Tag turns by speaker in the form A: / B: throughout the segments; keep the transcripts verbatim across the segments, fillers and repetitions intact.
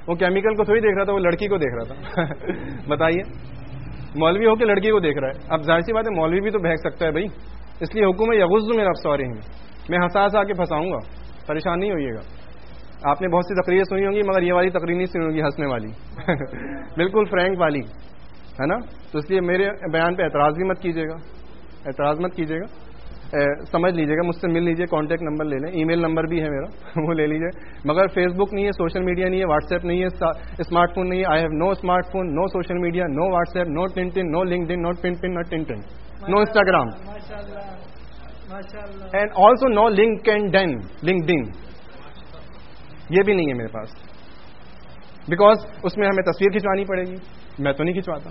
A: وہ کیمیکل کو تھوڑی دیکھ رہا تھا, وہ لڑکی کو دیکھ رہا تھا. بتائیے, مولوی ہو کے لڑکی کو دیکھ رہا ہے. اب ظاہر سی بات ہے مولوی بھی تو بہک سکتا ہے بھائی, اس لیے حکم ہے یغض من ابصارہم, میں ہنسا ہنسا کے پھنساؤں گا, پریشان نہیں ہوئیے گا. آپ نے بہت سی تقریریں سنی ہوں گی مگر یہ والی تقریر نہیں سنی ہوگی ہنسنے والی, بالکل فرینک والی, ہے نا. تو اس لیے میرے بیان پہ اعتراض بھی مت کیجیے گا, اعتراض مت کیجیے گا, سمجھ لیجیے گا, مجھ سے مل لیجیے, کانٹیکٹ نمبر لے لیں, ای میل نمبر بھی ہے میرا, وہ لے لیجیے. مگر فیس بک نہیں ہے, سوشل میڈیا نہیں ہے, واٹس ایپ نہیں ہے, اسمارٹ فون نہیں ہے. I have no smart phone, no social media, no WhatsApp, no tin tin, no LinkedIn, no pin pin, no tin tin, no Instagram, and also no link and din, LinkedIn, یہ بھی نہیں ہے میرے پاس, because اس میں ہمیں تصویر کھنچوانی پڑے گی, میں تو نہیں کھنچواتا.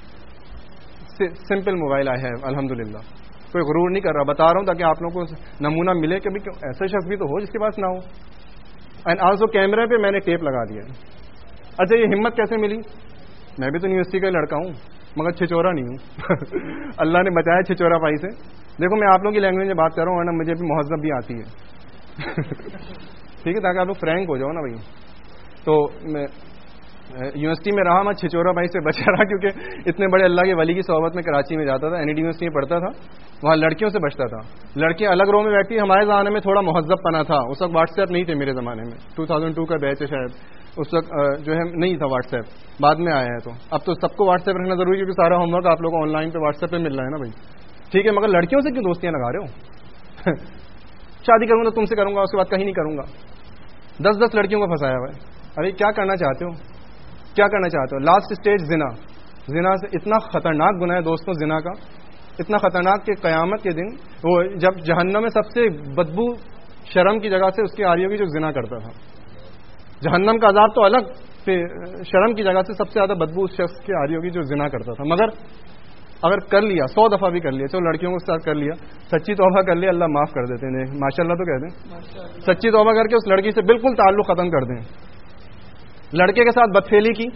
A: سمپل موبائل آئی ہیو, الحمدللہ. کوئی غرور نہیں کر رہا, بتا رہا ہوں تاکہ آپ لوگوں کو نمونہ ملے کہ ایسا شخص بھی تو ہو جس کے پاس نہ ہو. اینڈ آلسو کیمرے پہ میں نے ٹیپ لگا دیا. اچھا یہ ہمت کیسے ملی؟ میں بھی تو یونیورسٹی کا لڑکا ہوں مگر چھچورا نہیں ہوں. اللہ نے بچایا چھچورا پائی سے. دیکھو میں آپ لوگوں کی لینگویج میں بات کر رہا ہوں, ورنہ مجھے بھی مہذب بھی آتی ہے, ٹھیک ہے, تاکہ آپ لوگ فرینک ہو جاؤ نا بھائی. تو میں یونیورسٹی میں رہا, میں چھچورا بھائی سے بچا رہا, کیونکہ اتنے بڑے اللہ کے ولی کی صحبت میں کراچی میں جاتا تھا, این ای ڈی یونیورسٹی میں پڑھتا تھا, وہاں لڑکیوں سے بچتا تھا. لڑکیاں الگ رو میں بیٹھتی. ہمارے زمانے میں تھوڑا مہذب پنا تھا, اس وقت واٹس ایپ نہیں تھے میرے زمانے میں, ٹو تھاؤزینڈ ٹو کا بیچ ہے شاید, اس وقت جو ہے نہیں تھا واٹس ایپ, بعد میں آیا ہے. تو اب تو سب کو واٹس ایپ رکھنا ضروری ہے, کیونکہ سارا ہوم ورک آپ لوگوں کو آن لائن پہ واٹس ایپ پہ مل رہا ہے نا بھائی, ٹھیک ہے. مگر لڑکیوں سے کیوں دوستیاں لگا رہے ہو؟ شادی کروں گا تو تم سے کروں گا, اس کے بعد کہیں نہیں کروں گا. دس دس لڑکیوں کو پھنسایا ہوا ہے. ارے کیا کرنا چاہتے ہو, کیا کرنا چاہتے ہو؟ لاسٹ اسٹیج زنا. زنا سے اتنا خطرناک گناہ ہے دوستوں زنا کا, اتنا خطرناک کہ قیامت کے دن وہ جب جہنم میں سب سے بدبو شرم کی جگہ سے اس کی آ رہی ہوگی جو زنا کرتا تھا. جہنم کا عذاب تو الگ, شرم کی جگہ سے سب سے زیادہ بدبو اس شخص کی آ رہی ہوگی جو زنا کرتا تھا. مگر اگر کر لیا, سو دفعہ بھی کر لیا, چلو لڑکیوں کے ساتھ کر لیا, سچی توبہ کر لیا, اللہ معاف کر دیتے ہیں. ماشاء اللہ تو کہتے ہیں, سچی توبہ کر کے اس لڑکی سے بالکل تعلق ختم کر دیں. لڑکے کے ساتھ بدفعلی کی,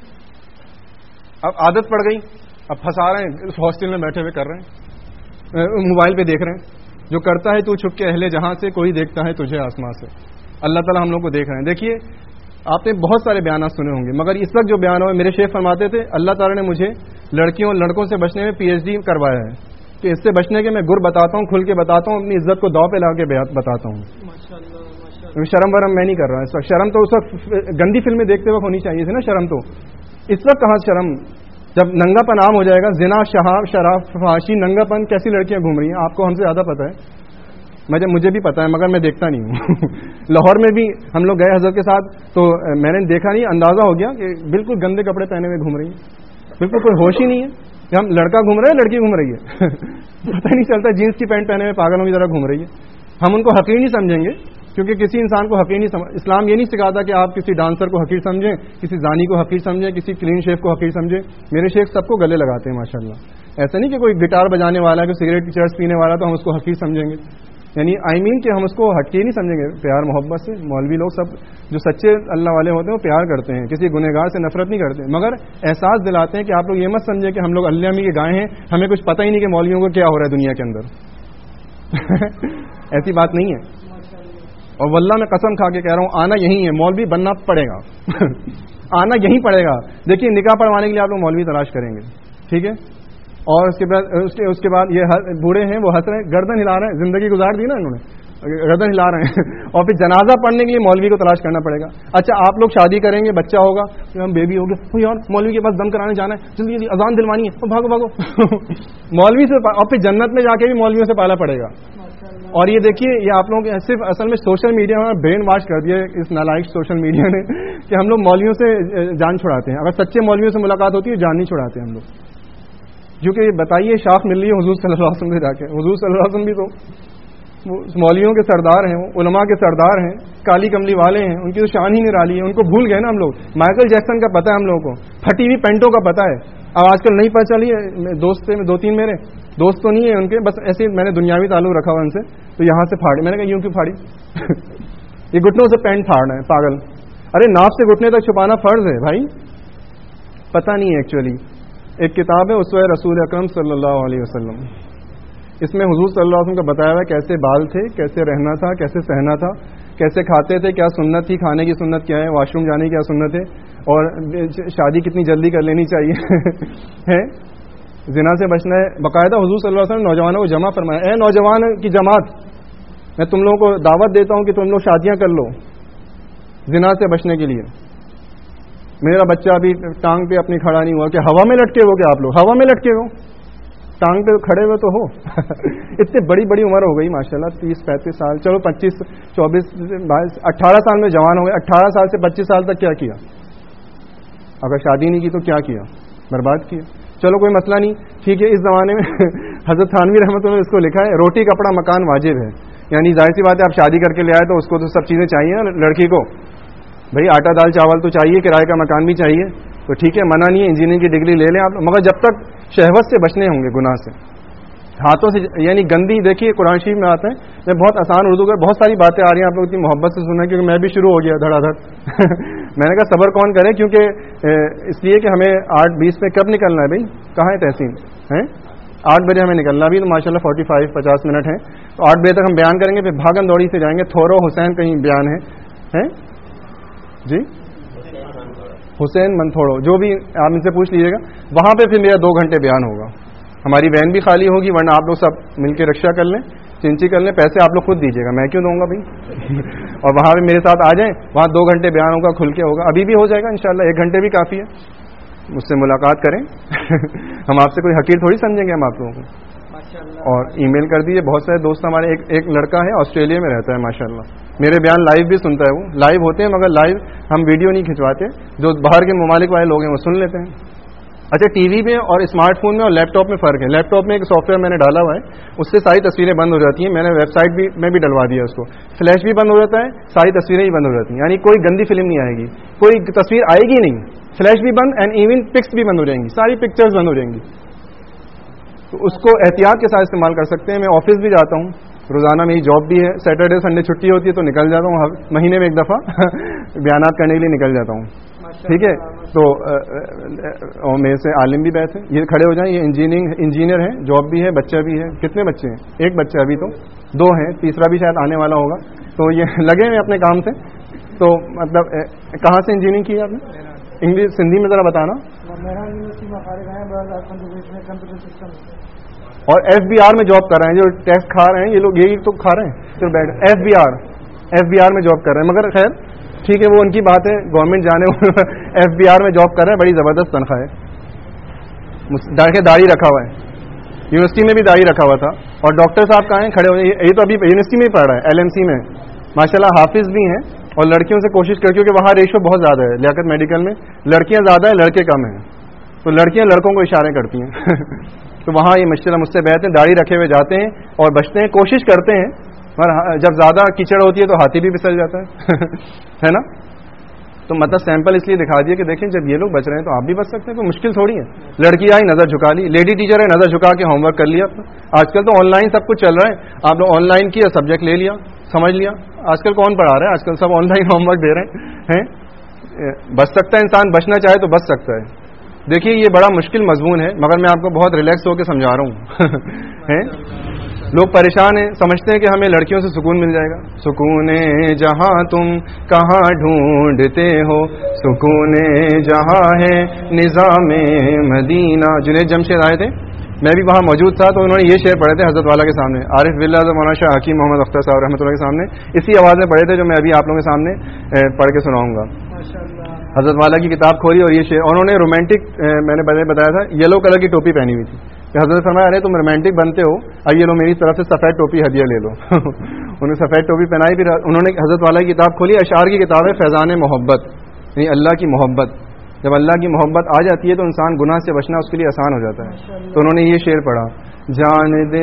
A: اب عادت پڑ گئی, اب پھنسا رہے ہیں, اس ہاسٹل میں بیٹھے ہوئے کر رہے ہیں, موبائل پہ دیکھ رہے ہیں. جو کرتا ہے تو چھپ کے اہل جہاں سے, کوئی دیکھتا ہے تجھے آسمان سے. اللہ تعالیٰ ہم لوگ کو دیکھ رہے ہیں. دیکھیے آپ نے بہت سارے بیانات سنے ہوں گے, مگر اس وقت جو بیان ہوئے, میرے شیخ فرماتے تھے اللہ تعالیٰ نے مجھے لڑکیوں لڑکوں سے بچنے میں پی ایچ ڈی کروایا ہے, کہ اس سے بچنے کے میں گر بتاتا ہوں, کھل کے بتاتا ہوں, اپنی عزت کو داؤ پہ لا کے بتاتا ہوں. شرم ورم میں نہیں کر رہا اس وقت. شرم تو اس وقت گندی فلمیں دیکھتے وقت ہونی چاہیے تھی نا, شرم تو اس وقت کہاں شرم, جب ننگا پن عام ہو جائے گا. زنا, شہاب, شراب, فحاشی, ننگا پن, کیسی لڑکیاں گھوم رہی ہیں آپ کو ہم سے زیادہ پتہ ہے. مجھے مجھے بھی پتا ہے مگر میں دیکھتا نہیں ہوں. لاہور میں بھی ہم لوگ گئے حضرت کے ساتھ, تو میں نے دیکھا نہیں, اندازہ ہو گیا کہ بالکل گندے کپڑے پہنے ہوئے گھوم رہی ہیں, بالکل کوئی ہوش ہی نہیں ہے کہ ہم لڑکا گھوم رہے ہیں لڑکی گھوم رہی ہے. پتہ نہیں چلتا, جینس کی پینٹ پہنے ہوئے پاگلوں کی طرح گھوم رہی ہے. ہم ان کو حقیر نہیں سمجھیں گے, کیونکہ کسی انسان کو حقیر نہیں سمجھ, اسلام یہ نہیں سکھاتا کہ آپ کسی ڈانسر کو حقیر سمجھیں, کسی زانی کو حقیر سمجھیں, کسی کلین شیف کو حقیر سمجھیں. میرے شیخ سب کو گلے لگاتے ہیں ماشاءاللہ. ایسا نہیں کہ کوئی گٹار بجانے والا ہے, کوئی سگریٹ کی چرس پینے والا تو ہم اس کو حقیر سمجھیں گے. یعنی آئی مین کہ ہم اس کو حقیر نہیں سمجھیں گے, پیار محبت سے. مولوی لوگ سب جو سچے اللہ والے ہوتے ہیں وہ پیار کرتے ہیں, کسی گنہگار سے نفرت نہیں کرتے, مگر احساس دلاتے ہیں کہ آپ لوگ یہ مت سمجھیں کہ ہم لوگ اللہ امی کے گائے ہیں, ہمیں کچھ پتہ ہی نہیں کہ مولویوں کو کیا ہو رہا ہے دنیا کے اندر. ایسی بات نہیں ہے. اور واللہ میں قسم کھا کے کہہ رہا ہوں, آنا یہی ہے, مولوی بننا پڑے گا. آنا یہی پڑے گا. دیکھیے نکاح پڑھوانے کے لیے آپ لوگ مولوی تلاش کریں گے, ٹھیک ہے, اور اس کے بعد اس کے اس کے بعد یہ بوڑھے ہیں وہ ہنس رہے ہیں, گردن ہلا رہے ہیں, زندگی گزار دی نا انہوں نے, گردن ہلا رہے ہیں. اور پھر جنازہ پڑھنے کے لیے مولوی کو تلاش کرنا پڑے گا. اچھا آپ لوگ شادی کریں گے, بچہ ہوگا, ہم بیبی ہو گئے, یار مولوی کے پاس دم کرانے جانا ہے, جلدی جلدی اذان دلوانی ہے, بھاگو بھاگو. مولوی سے, اور پھر جنت میں جا کے بھی مولویوں سے پالا پڑے گا. اور یہ دیکھیے یہ آپ لوگوں کے صرف اصل میں سوشل میڈیا میں برین واش کر دیا اس نالائق سوشل میڈیا نے, کہ ہم لوگ مولویوں سے جان چھڑاتے ہیں. اگر سچے مولویوں سے ملاقات ہوتی ہے جان نہیں چھڑاتے ہم لوگ. کیونکہ یہ بتائیے شاخ مل رہی ہے حضور صلی اللہ علیہ وسلم سے جا کے. حضور صلی اللہ علیہ وسلم بھی تو مولویوں کے سردار ہیں, وہ علماء کے سردار ہیں, کالی کملی والے ہیں, ان کی تو شان ہی نرالی ہے. ان کو بھول گئے نا ہم لوگ. مائیکل جیکسن کا پتہ ہے ہم لوگوں کو, پھٹی ہوئی پینٹوں کا پتہ ہے. اب آج کل نہیں پتہ چلی ہے. دوست تھے دو تین میرے دوست تو نہیں ہے ان کے, بس ایسے میں نے دنیاوی تعلق رکھا ہوا ان سے, تو یہاں سے پھاڑی. میں نے کہا یوں کیوں پھاڑی؟ یہ گھٹنوں سے پینٹ پھاڑنا ہے پاگل. ارے ناف سے گھٹنے تک چھپانا فرض ہے بھائی, پتہ نہیں ہے ایکچولی. ایک کتاب ہے اسوہ رسول اکرم صلی اللہ علیہ وسلم, اس میں حضور صلی اللہ علیہ وسلم کا بتایا ہوا ہے کیسے بال تھے, کیسے رہنا تھا, کیسے سہنا تھا, کیسے کھاتے تھے, کیا سنت تھی, کھانے کی سنت کیا ہے, واش روم جانے کی کیا سنت ہے, اور شادی کتنی جلدی کر لینی چاہیے ہے. زنا سے بچنا ہے. باقاعدہ حضور صلی اللہ علیہ وسلم نے نوجوانوں کو جمع فرمایا, اے نوجوان کی جماعت, میں تم لوگوں کو دعوت دیتا ہوں کہ تم لوگ شادیاں کر لو زنا سے بچنے کے لیے. میرا بچہ ابھی ٹانگ پہ اپنی کھڑا نہیں ہوا کہ ہوا میں لٹکے ہو, کہ آپ لوگ ہوا میں لٹکے ہو, ٹانگ پہ کھڑے ہوئے تو ہو. اتنی بڑی بڑی عمر ہو گئی ماشاء اللہ, تیس پینتیس سال, چلو پچیس چوبیس بائیس اٹھارہ سال میں جوان ہو گئے. اٹھارہ سال سے پچیس سال تک کیا کیا؟ اگر شادی نہیں کی تو کیا کیا؟ برباد کیا. چلو کوئی مسئلہ نہیں, ٹھیک ہے. اس زمانے میں حضرت تھانوی رحمۃ اللہ نے اس کو لکھا ہے, روٹی کپڑا مکان واجب ہے. یعنی ظاہر سی بات ہے, آپ شادی کر کے لے آئے تو اس کو تو سب چیزیں چاہیے نا لڑکی کو, بھائی آٹا دال چاول تو چاہیے, کرائے کا مکان بھی چاہیے, تو ٹھیک ہے منع نہیں ہے, انجینئرنگ کی ڈگری لے لیں آپ, مگر جب تک شہوت سے بچنے ہوں گے, گناہ سے, ہاتھوں سے, یعنی گندی. دیکھیے قرآن شریف میں آتے ہیں, میں بہت آسان اردو کر, بہت ساری باتیں آ رہی ہیں, آپ لوگ اتنی محبت سے سنیں کیونکہ میں بھی شروع ہو گیا دھڑا دھڑ. میں نے کہا صبر کون کرے, کیونکہ اس لیے کہ ہمیں آٹھ بیس میں کب نکلنا ہے بھائی, کہاں ہے تحسین ہیں, آٹھ بجے ہمیں نکلنا بھی, تو ماشاء اللہ فورٹی فائیو پچاس منٹ ہیں, تو آٹھ بجے تک ہم بیان کریں گے, پھر بھاگم دوڑی سے جائیں گے. تھورو حسین کہیں بیان ہے جی, حسین منتھوڑو, جو بھی آپ ان سے پوچھ لیجیے گا, وہاں پہ پھر میرا دو گھنٹے بیان ہوگا. ہماری وین بھی خالی ہوگی, ورنہ آپ لوگ سب مل کے رکشا کر لیں, چنچی کر لیں, پیسے آپ لوگ خود دیجیے گا, میں کیوں دوں گا بھائی. اور وہاں پہ میرے ساتھ آ جائیں, وہاں دو گھنٹے بیان ہوگا, کھل کے ہوگا. ابھی بھی ہو جائے گا انشاءاللہ, ایک گھنٹے بھی کافی ہے. مجھ سے ملاقات کریں. ہم آپ سے کوئی حقیر تھوڑی سمجھیں گے ہم آپ لوگوں کو. اور ای میل کر دیجیے. بہت سارے دوست ہمارے, ایک ایک لڑکا ہے آسٹریلیا میں رہتا ہے ماشاءاللہ, میرے بیان لائیو بھی سنتا ہے. وہ لائیو ہوتے ہیں مگر لائیو ہم ویڈیو نہیں کھنچواتے, جو باہر کے ممالک والے لوگ ہیں وہ سن لیتے ہیں. اچھا, ٹی وی میں اور اسمارٹ فون میں اور لیپ ٹاپ میں فرق ہے. لیپ ٹاپ میں ایک سافٹ ویئر میں نے ڈالا ہوا ہے, اس سے ساری تصویریں بند ہو جاتی ہیں. میں نے ویب سائٹ بھی میں بھی ڈلوا دیا اس کو, فلیش بھی بند ہو جاتا ہے, ساری تصویریں بھی بند ہو جاتی ہیں. یعنی کوئی گندی فلم نہیں آئے گی, کوئی تصویر آئے گی نہیں, فلیش بھی بند, اینڈ ایون پکس بھی بند ہو جائیں گی, ساری پکچرز بند ہو جائیں گی. تو اس کو احتیاط کے ساتھ استعمال کر سکتے ہیں. میں آفس بھی جاتا ہوں, روزانہ میری جاب بھی ہے, سیٹرڈے سنڈے چھٹی ہوتی ہے تو نکل جاتا ہوں, مہینے میں ایک دفعہ بیانات کرنے کے لیے نکل جاتا ہوں. ٹھیک ہے, تو میرے سے عالم بھی بیٹھے, یہ کھڑے ہو جائیں, یہ انجینئرنگ انجینئر ہیں, جاب بھی ہے, بچہ بھی ہے. کتنے بچے ہیں؟ ایک بچہ, ابھی تو دو ہیں, تیسرا بھی شاید آنے والا ہوگا. تو یہ لگے ہوئے اپنے کام سے. تو مطلب کہاں سے انجینئرنگ کی آپ نے؟ انگلش سندھی میں ذرا بتانا. اور ایف بی آر میں جاب کر رہے ہیں, جو ٹیکس کھا رہے ہیں یہ لوگ, یہی تو کھا رہے ہیں. F B R F B R میں جاب کر رہے ہیں, مگر خیر ٹھیک ہے, وہ ان کی بات ہے, گورنمنٹ جانے. ایف بی آر میں جاب کر رہے ہیں, بڑی زبردست تنخواہ ہے. داڑھی رکھا ہوا ہے, یونیورسٹی میں بھی داڑھی رکھا ہوا تھا. اور ڈاکٹر صاحب کہاں ہیں, کھڑے ہوئے, یہ تو ابھی یونیورسٹی میں ہی پڑھ رہا ہے, ایل ایم سی میں ماشاءاللہ, حافظ بھی ہیں. اور لڑکیوں سے کوشش کر, کیونکہ وہاں ریشو بہت زیادہ ہے لیاقت میڈیکل میں, لڑکیاں زیادہ ہیں, لڑکے کم ہیں, تو لڑکیاں لڑکوں کو اشارے کرتی ہیں. تو وہاں یہ ماشاءاللہ مجھ سے بیٹھتے ہیں, داڑھی رکھے ہوئے جاتے ہیں اور بچتے ہیں, کوشش کرتے ہیں, مگر جب زیادہ کیچڑ ہوتی ہے تو ہاتھی بھی پھسل جاتا ہے. ہے نا. تو مطلب سیمپل اس لیے دکھا دیا کہ دیکھیں جب یہ لوگ بچ رہے ہیں تو آپ بھی بچ سکتے ہیں, کوئی مشکل تھوڑی ہے. لڑکی آئی, نظر جھکا لی, لیڈی ٹیچر ہے, نظر جھکا کے ہوم ورک کر لیا. آج کل تو آن لائن سب کچھ چل رہا ہے, آپ نے آن لائن کیا, سبجیکٹ لے لیا, سمجھ لیا. آج کل کون پڑھا رہا ہے, آج کل سب آن لائن ہوم ورک دے رہے ہیں. بچ سکتا ہے انسان, بچنا چاہے تو بچ سکتا ہے. دیکھیے یہ بڑا مشکل مضمون ہے, مگر میں آپ کو بہت ریلیکس ہو کے سمجھا رہا ہوں. لوگ پریشان ہیں, سمجھتے ہیں کہ ہمیں لڑکیوں سے سکون مل جائے گا. سکون جہاں تم کہاں ڈھونڈتے ہو, سکون جہاں ہے نظام مدینہ. جنید جمشید آئے تھے, میں بھی وہاں موجود تھا, تو انہوں نے یہ شعر پڑھے تھے حضرت والا کے سامنے, عارف باللہ مولانا شاہ حکیم محمد اختر صاحب رحمۃ اللہ کے سامنے. اسی آواز میں پڑھے تھے جو میں ابھی آپ لوگوں کے سامنے پڑھ کے سناؤں گا. حضرت والا کی کتاب کھولی اور یہ شعر, انہوں نے رومانٹک, میں نے بتایا تھا, یلو کلر کی ٹوپی پہنی ہوئی تھی. کہ حضرت فرمایا, ارے تم رومانٹک بنتے ہو, اب یہ لو میری طرف سے سفید ٹوپی ہدیہ لے لو. انہوں نے سفید ٹوپی پہنائی. پھر انہوں نے حضرت والا کی کتاب کھولی, اشعار کی کتاب ہے فیضان محبت, یعنی اللہ کی محبت. جب اللہ کی محبت آ جاتی ہے تو انسان گناہ سے بچنا اس کے لیے آسان ہو جاتا ہے. تو انہوں نے یہ شعر پڑھا, جان دے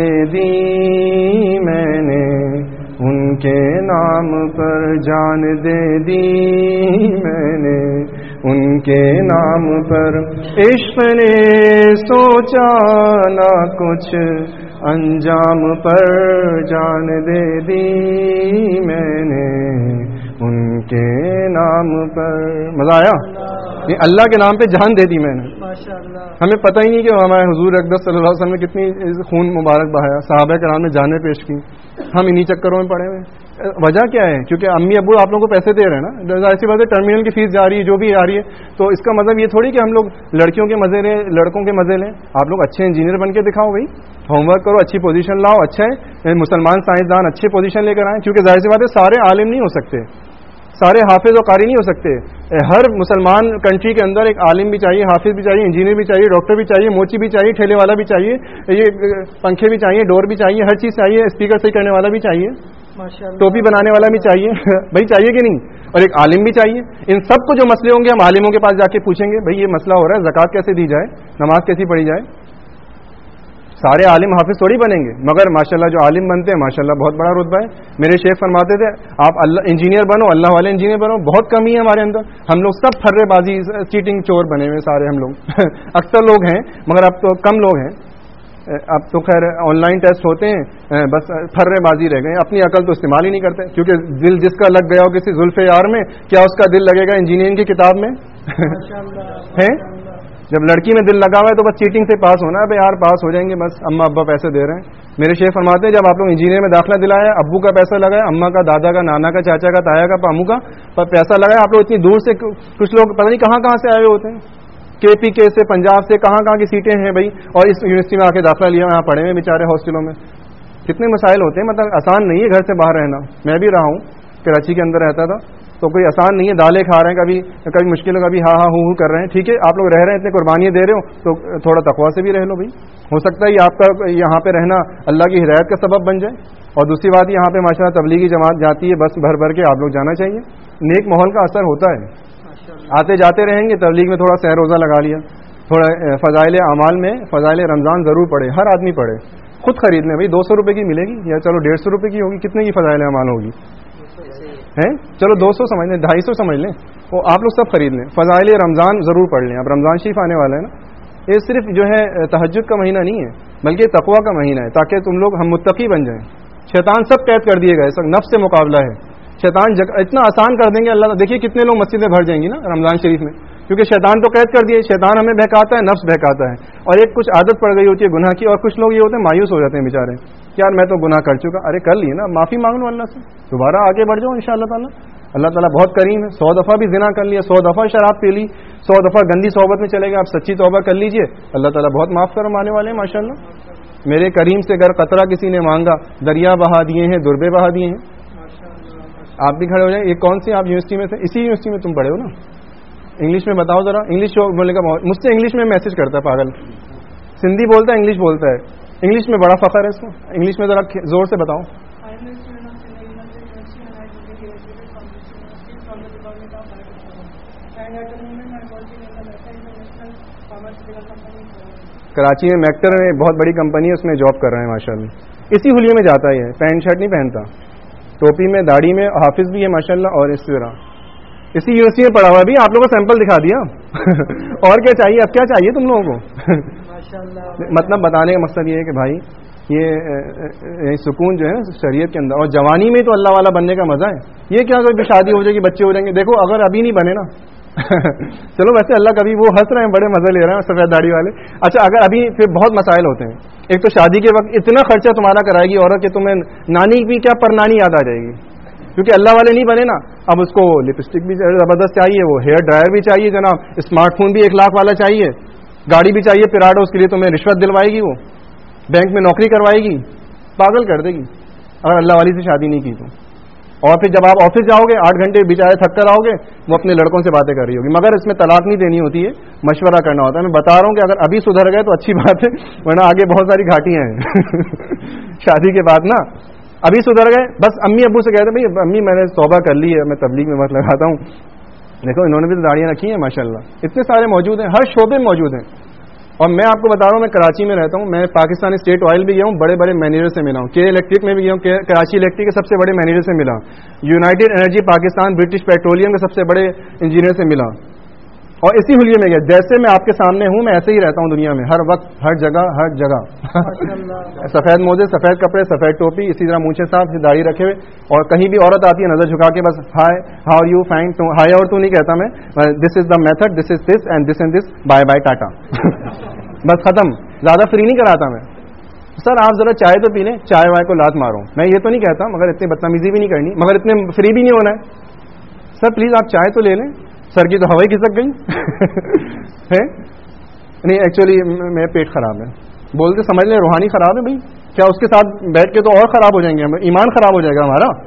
A: دی میں نے ان کے نام پر, جان دے دی میں نے ان کے نام پر, عشق نے سوچا نہ کچھ انجام پر, جان دے دی میں نے ان کے نام پر. مزہ آیا؟ یہ اللہ کے نام پہ جان دے دی میں نے. ہمیں پتہ ہی نہیں کہ ہمارے حضور اقدس صلی اللہ علیہ وسلم نے کتنی خون مبارک بہایا, صحابہ کرام نے جانیں پیش کی, ہم انہی چکروں میں پڑے ہوئے. وجہ کیا ہے؟ کیونکہ امی ابو آپ لوگوں کو پیسے دے رہے ہیں نا، ظاہر سی بات ہے ٹرمینل کی فیس جا رہی ہے، جو بھی آ رہی ہے، تو اس کا مطلب یہ تھوڑی کہ ہم لوگ لڑکیوں کے مزے لیں، لڑکوں کے مزے لیں. آپ لوگ اچھے انجینئر بن کے دکھاؤ بھائی، ہوم ورک کرو، اچھی پوزیشن لاؤ. اچھا ہے مسلمان سائنسدان اچھی پوزیشن لے کر آئیں، کیونکہ ظاہر سی بات ہے سارے عالم نہیں ہو سکتے، سارے حافظ و قاری نہیں ہو سکتے. ہر مسلمان کنٹری کے اندر ایک عالم بھی چاہیے، حافظ بھی چاہیے، انجینئر بھی چاہیے، ڈاکٹر بھی چاہیے، موچی بھی چاہیے، ٹھیلے والا بھی چاہیے، یہ پنکھے بھی چاہیے، ڈور بھی چاہیے، ہر چیز چاہیے، اسپیکر صحیح کرنے والا بھی چاہیے، ٹوپی بنانے والا بھی چاہیے بھائی، چاہیے کہ نہیں؟ اور ایک عالم بھی چاہیے. ان سب کو جو مسئلے ہوں گے ہم عالموں کے پاس جا کے پوچھیں گے بھائی یہ مسئلہ ہو رہا ہے، زکوٰۃ کیسے دی جائے، نماز کیسی پڑھی جائے. سارے عالم حافظ تھوڑی بنیں گے، مگر ماشاءاللہ جو عالم بنتے ہیں ماشاءاللہ بہت بڑا رتبہ ہے. میرے شیخ فرماتے تھے آپ اللہ انجینئر بنو، اللہ والے انجینئر بنو. بہت کمی ہے ہمارے اندر، ہم لوگ سب پھرے بازی چیٹنگ چور بنے ہوئے سارے ہم لوگ اکثر لوگ ہیں مگر اب تو کم لوگ ہیں. اب تو خیر آن لائن ٹیسٹ ہوتے ہیں، بس پھرے بازی رہ گئے، اپنی عقل تو استعمال ہی نہیں کرتے. کیونکہ دل جس کا لگ گیا ہو کسی زلف یار میں، کیا اس کا دل لگے گا انجینئرنگ کی کتاب میں ہے؟ جب لڑکی میں دل لگا ہوا ہے تو بس چیٹنگ سے پاس ہونا ہے. بھائی یار پاس ہو جائیں گے، بس اما ابا پیسے دے رہے ہیں. میرے شیخ فرماتے ہیں جب آپ لوگ انجینئر میں داخلہ دلایا، ابو کا پیسہ لگایا، اما کا، دادا کا، نانا کا، چاچا کا، تایا کا، پامو کا پیسہ لگایا، آپ لوگ اتنی دور سے، کچھ لوگ پتہ نہیں کہاں کہاں سے آئے ہوئے ہوتے ہیں، کے پی کے سے، پنجاب سے، کہاں کہاں کی سیٹیں ہیں بھائی، اور اس یونیورسٹی میں آ کے داخلہ لیا، یہاں پڑھے ہوئے بیچارے ہاسٹلوں میں. کتنے مسائل ہوتے ہیں، مطلب آسان نہیں ہے گھر سے باہر رہنا. میں بھی رہا ہوں، کراچی کے اندر رہتا تھا، تو کوئی آسان نہیں ہے. دالیں کھا رہے ہیں، کبھی کبھی مشکل، کبھی ہاں ہاں ہوں ہوں کر رہے ہیں. ٹھیک ہے آپ لوگ رہ رہے ہیں، اتنے قربانیاں دے رہے ہو تو تھوڑا تقویٰ سے بھی رہ لو بھائی. ہو سکتا ہے یہ آپ کا یہاں پہ رہنا اللہ کی ہدایت کا سبب بن جائے. اور دوسری بات یہاں پہ ماشاءاللہ تبلیغی جماعت جاتی ہے، بس بھر بھر کے آپ لوگ جانا چاہیے. نیک ماحول کا اثر ہوتا ہے. آتے جاتے رہیں گے، تبلیغ میں تھوڑا سحر روزہ لگا لیا، تھوڑا فضائل اعمال میں فضائل رمضان ضرور پڑھے، ہر آدمی پڑھے. خود خرید لیں بھائی، دو سو روپے کی ملے گی یا چلو ڈیڑھ سو روپے کی ہوگی، کتنے کی فضائل اعمال ہوگی ہیں؟ چلو دو سو سمجھ لیں، ڈھائی سو سمجھ لیں، وہ آپ لوگ سب خرید لیں. فضائل رمضان ضرور پڑھ لیں. اب رمضان شریف آنے والا ہے نا، یہ صرف جو ہے تہجد کا مہینہ نہیں ہے بلکہ تقویٰ کا مہینہ ہے، تاکہ تم لوگ ہم متقی بن جائیں. شیطان سب قید کر دیے گئے، سب نفس سے مقابلہ ہے. شیطان جگ... اتنا آسان کر دیں گے اللہ. دیکھیے کتنے لوگ مسجدیں بھر جائیں گی نا رمضان شریف میں، کیونکہ شیطان تو قید کر دیے. شیطان ہمیں بہکاتا ہے، نفس بہکاتا ہے، اور ایک کچھ عادت پڑ گئی ہوتی ہے گناہ کی. اور کچھ لوگ یہ ہوتے ہیں مایوس ہو جاتے ہیں بیچارے، یار میں تو گناہ کر چکا. ارے کر لیے نا، معافی مانگ لو اللہ سے، دوبارہ آگے بڑھ جاؤ انشاءاللہ تعالی. اللہ تعالیٰ بہت کریم ہے. سو دفعہ بھی زنا کر لیا، سو دفعہ شراب پی لی، سو دفعہ گندی صحبت میں چلے گئے، آپ سچی توبہ کر لیجئے، اللہ تعالیٰ بہت معاف فرمانے والے ہیں ماشاءاللہ. میرے کریم سے اگر قطرہ کسی نے مانگا، دریا بہا دیے ہیں، دربے بہا دیے ہیں. آپ بھی کھڑے ہو جائیں. یہ کون سی آپ یونیورسٹی میں تھے؟ اسی یونیورسٹی میں تم پڑھے ہو نا؟ انگلش میں بتاؤ ذرا. انگلش بولنے کا مجھ سے انگلش میں میسج کرتا ہے پاگل. سندھی بولتا ہے، انگلش بولتا ہے. انگلش میں بڑا فخر ہے اس کو. انگلش میں ذرا زور سے بتاؤ. کراچی میں میکٹر میں بہت بڑی کمپنی ہے، اس میں جاب کر رہے ہیں ماشاءاللہ. اسی حلیے میں جاتا ہے، پینٹ شرٹ نہیں پہنتا، ٹوپی میں، داڑھی میں، حافظ بھی ہے ماشاءاللہ. اور اس طرح اسی یونیورسٹی میں پڑھا ہوا بھی. آپ لوگوں کو سیمپل دکھا دیا اور کیا چاہیے؟ اب کیا چاہیے تم لوگوں کو؟ مطلب بتانے کا مقصد یہ ہے کہ بھائی یہ سکون جو ہے شریعت کے اندر، اور جوانی میں تو اللہ والا بننے کا مزہ ہے. یہ کیا کوئی شادی ہو جائے گی، بچے ہو جائیں گے؟ دیکھو اگر ابھی نہیں بنے نا چلو ویسے اللہ کبھی وہ ہنس رہے ہیں، بڑے مزے لے رہے ہیں سفید داڑھی والے. اچھا اگر ابھی پھر بہت مسائل ہوتے ہیں. ایک تو شادی کے وقت اتنا خرچہ تمہارا کرائے گی عورت کہ تمہیں نانی بھی کیا پر نانی یاد آ جائے گی، کیونکہ اللہ والے نہیں بنے نا. اب اس کو لپسٹک بھی زبردست چاہیے، وہ ہیئر ڈرائر بھی چاہیے جناب، اسمارٹ فون بھی ایک لاکھ والا چاہیے، گاڑی بھی چاہیے پراڈو. اس کے لیے تمہیں رشوت دلوائے گی، وہ بینک میں نوکری کروائے گی، پاگل کر دے گی اگر اللہ والی سے شادی نہیں کی تو. اور پھر جب آپ آفس جاؤ گے، آٹھ گھنٹے بیچارے تھک کر آؤ گے، وہ اپنے لڑکوں سے باتیں کر رہی ہوگی. مگر اس میں طلاق نہیں دینی ہوتی ہے، مشورہ کرنا ہوتا ہے. میں بتا رہا ہوں کہ اگر ابھی سدھر گئے تو اچھی بات ہے، ورنہ آگے بہت ساری گھاٹیاں ہیں شادی کے بعد نا. ابھی سدھر گئے، بس امی ابو سے کہتے ہیں بھائی امی میں نے توبہ کر لی ہے، میں تبلیغ میں وقت لگاتا ہوں. دیکھو انہوں نے بھی داڑیاں رکھی ہیں ماشاءاللہ. اتنے سارے موجود ہیں، ہر شعبے میں موجود ہیں. اور میں آپ کو بتا رہا ہوں، میں کراچی میں رہتا ہوں، میں پاکستانی اسٹیٹ آئل بھی گیا ہوں، بڑے بڑے مینیجر سے ملا ہوں. کے الیکٹرک میں بھی گیا ہوں، کراچی الیکٹرک کے سب سے بڑے مینیجر سے ملا. United Energy Pakistan British Petroleum کے سب سے بڑے انجینئر سے ملا. اور اسی حلیے میں گیا. جیسے میں آپ کے سامنے ہوں، میں ایسے ہی رہتا ہوں دنیا میں، ہر وقت، ہر جگہ، ہر جگہ سفید موزے، سفید کپڑے، سفید ٹوپی، اسی طرح مونچھیں صاف، داڑھی رکھے ہوئے. اور کہیں بھی عورت آتی ہے نظر جھکا کے بس hi, how are you, fine. Hi اور تو نہیں کہتا میں، this is the method, this is this, and this and this, bye bye, tata. بس ختم. زیادہ فری نہیں کراتا میں. سر آپ ذرا چائے تو پی لیں, چائے وائے کو لات مارو, میں یہ تو نہیں کہتا, مگر اتنی بدتمیزی بھی نہیں کرنی, مگر اتنے فری بھی نہیں ہونا ہے. سر پلیز آپ چائے تو لے لیں, سر کی تو ہوا ہی کھسک گئی ہے. نہیں ایکچولی میرا پیٹ خراب ہے, بولتے سمجھ لیں روحانی خراب ہے بھائی, کیا اس کے ساتھ بیٹھ کے تو اور خراب ہو جائیں گے, ایمان خراب ہو جائے گا ہمارا.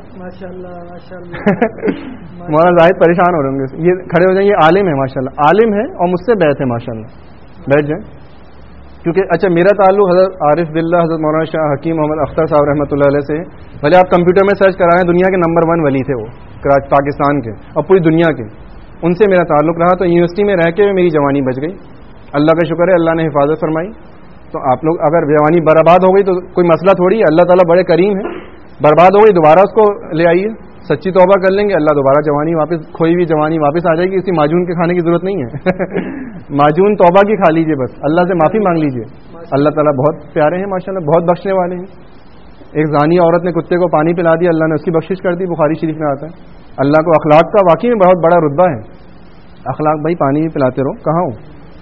A: مولانا زاہد پریشان ہو رہے ہوں گے, یہ کھڑے ہو جائیں, یہ عالم ہے ماشاء اللہ, عالم ہے اور مجھ سے بیعت ہے ماشاء اللہ, بیٹھ جائیں. کیونکہ اچھا میرا تعلق حضرت عارف باللہ حضرت مولانا شاہ حکیم محمد اختر صاحب رحمۃ اللہ علیہ سے, بھلے آپ کمپیوٹر میں سرچ کرائیں, دنیا کے نمبر ون ولی تھے وہ, کراچی پاکستان کے اور پوری دنیا کے, ان سے میرا تعلق رہا. تو یونیورسٹی میں رہ کے میری جوانی بچ گئی, اللہ کا شکر ہے, اللہ نے حفاظت فرمائی. تو آپ لوگ اگر جوانی برباد ہو گئی تو کوئی مسئلہ تھوڑی ہے, اللہ تعالیٰ بڑے کریم ہے. برباد ہو گئی دوبارہ اس کو لے آئیے, سچی توبہ کر لیں گے, اللہ دوبارہ جوانی واپس, کھوئی ہوئی جوانی واپس آ جائے گی. اسی معجون کے کھانے کی ضرورت نہیں ہے, معجون توبہ کی کھا لیجیے, بس اللہ سے معافی مانگ لیجیے. اللہ تعالیٰ بہت پیارے ہیں ماشاء اللہ, بہت بخشنے والے ہیں. ایک زانی عورت نے کتے کو پانی پلا دیا, اللہ نے اس کی بخشش کر دی, بخاری شریف میں آتا ہے. اللہ کو اخلاق کا واقعی میں بہت بڑا رتبہ ہے. اخلاق بھائی پانی بھی پلاتے رہو, کہاں ہوں,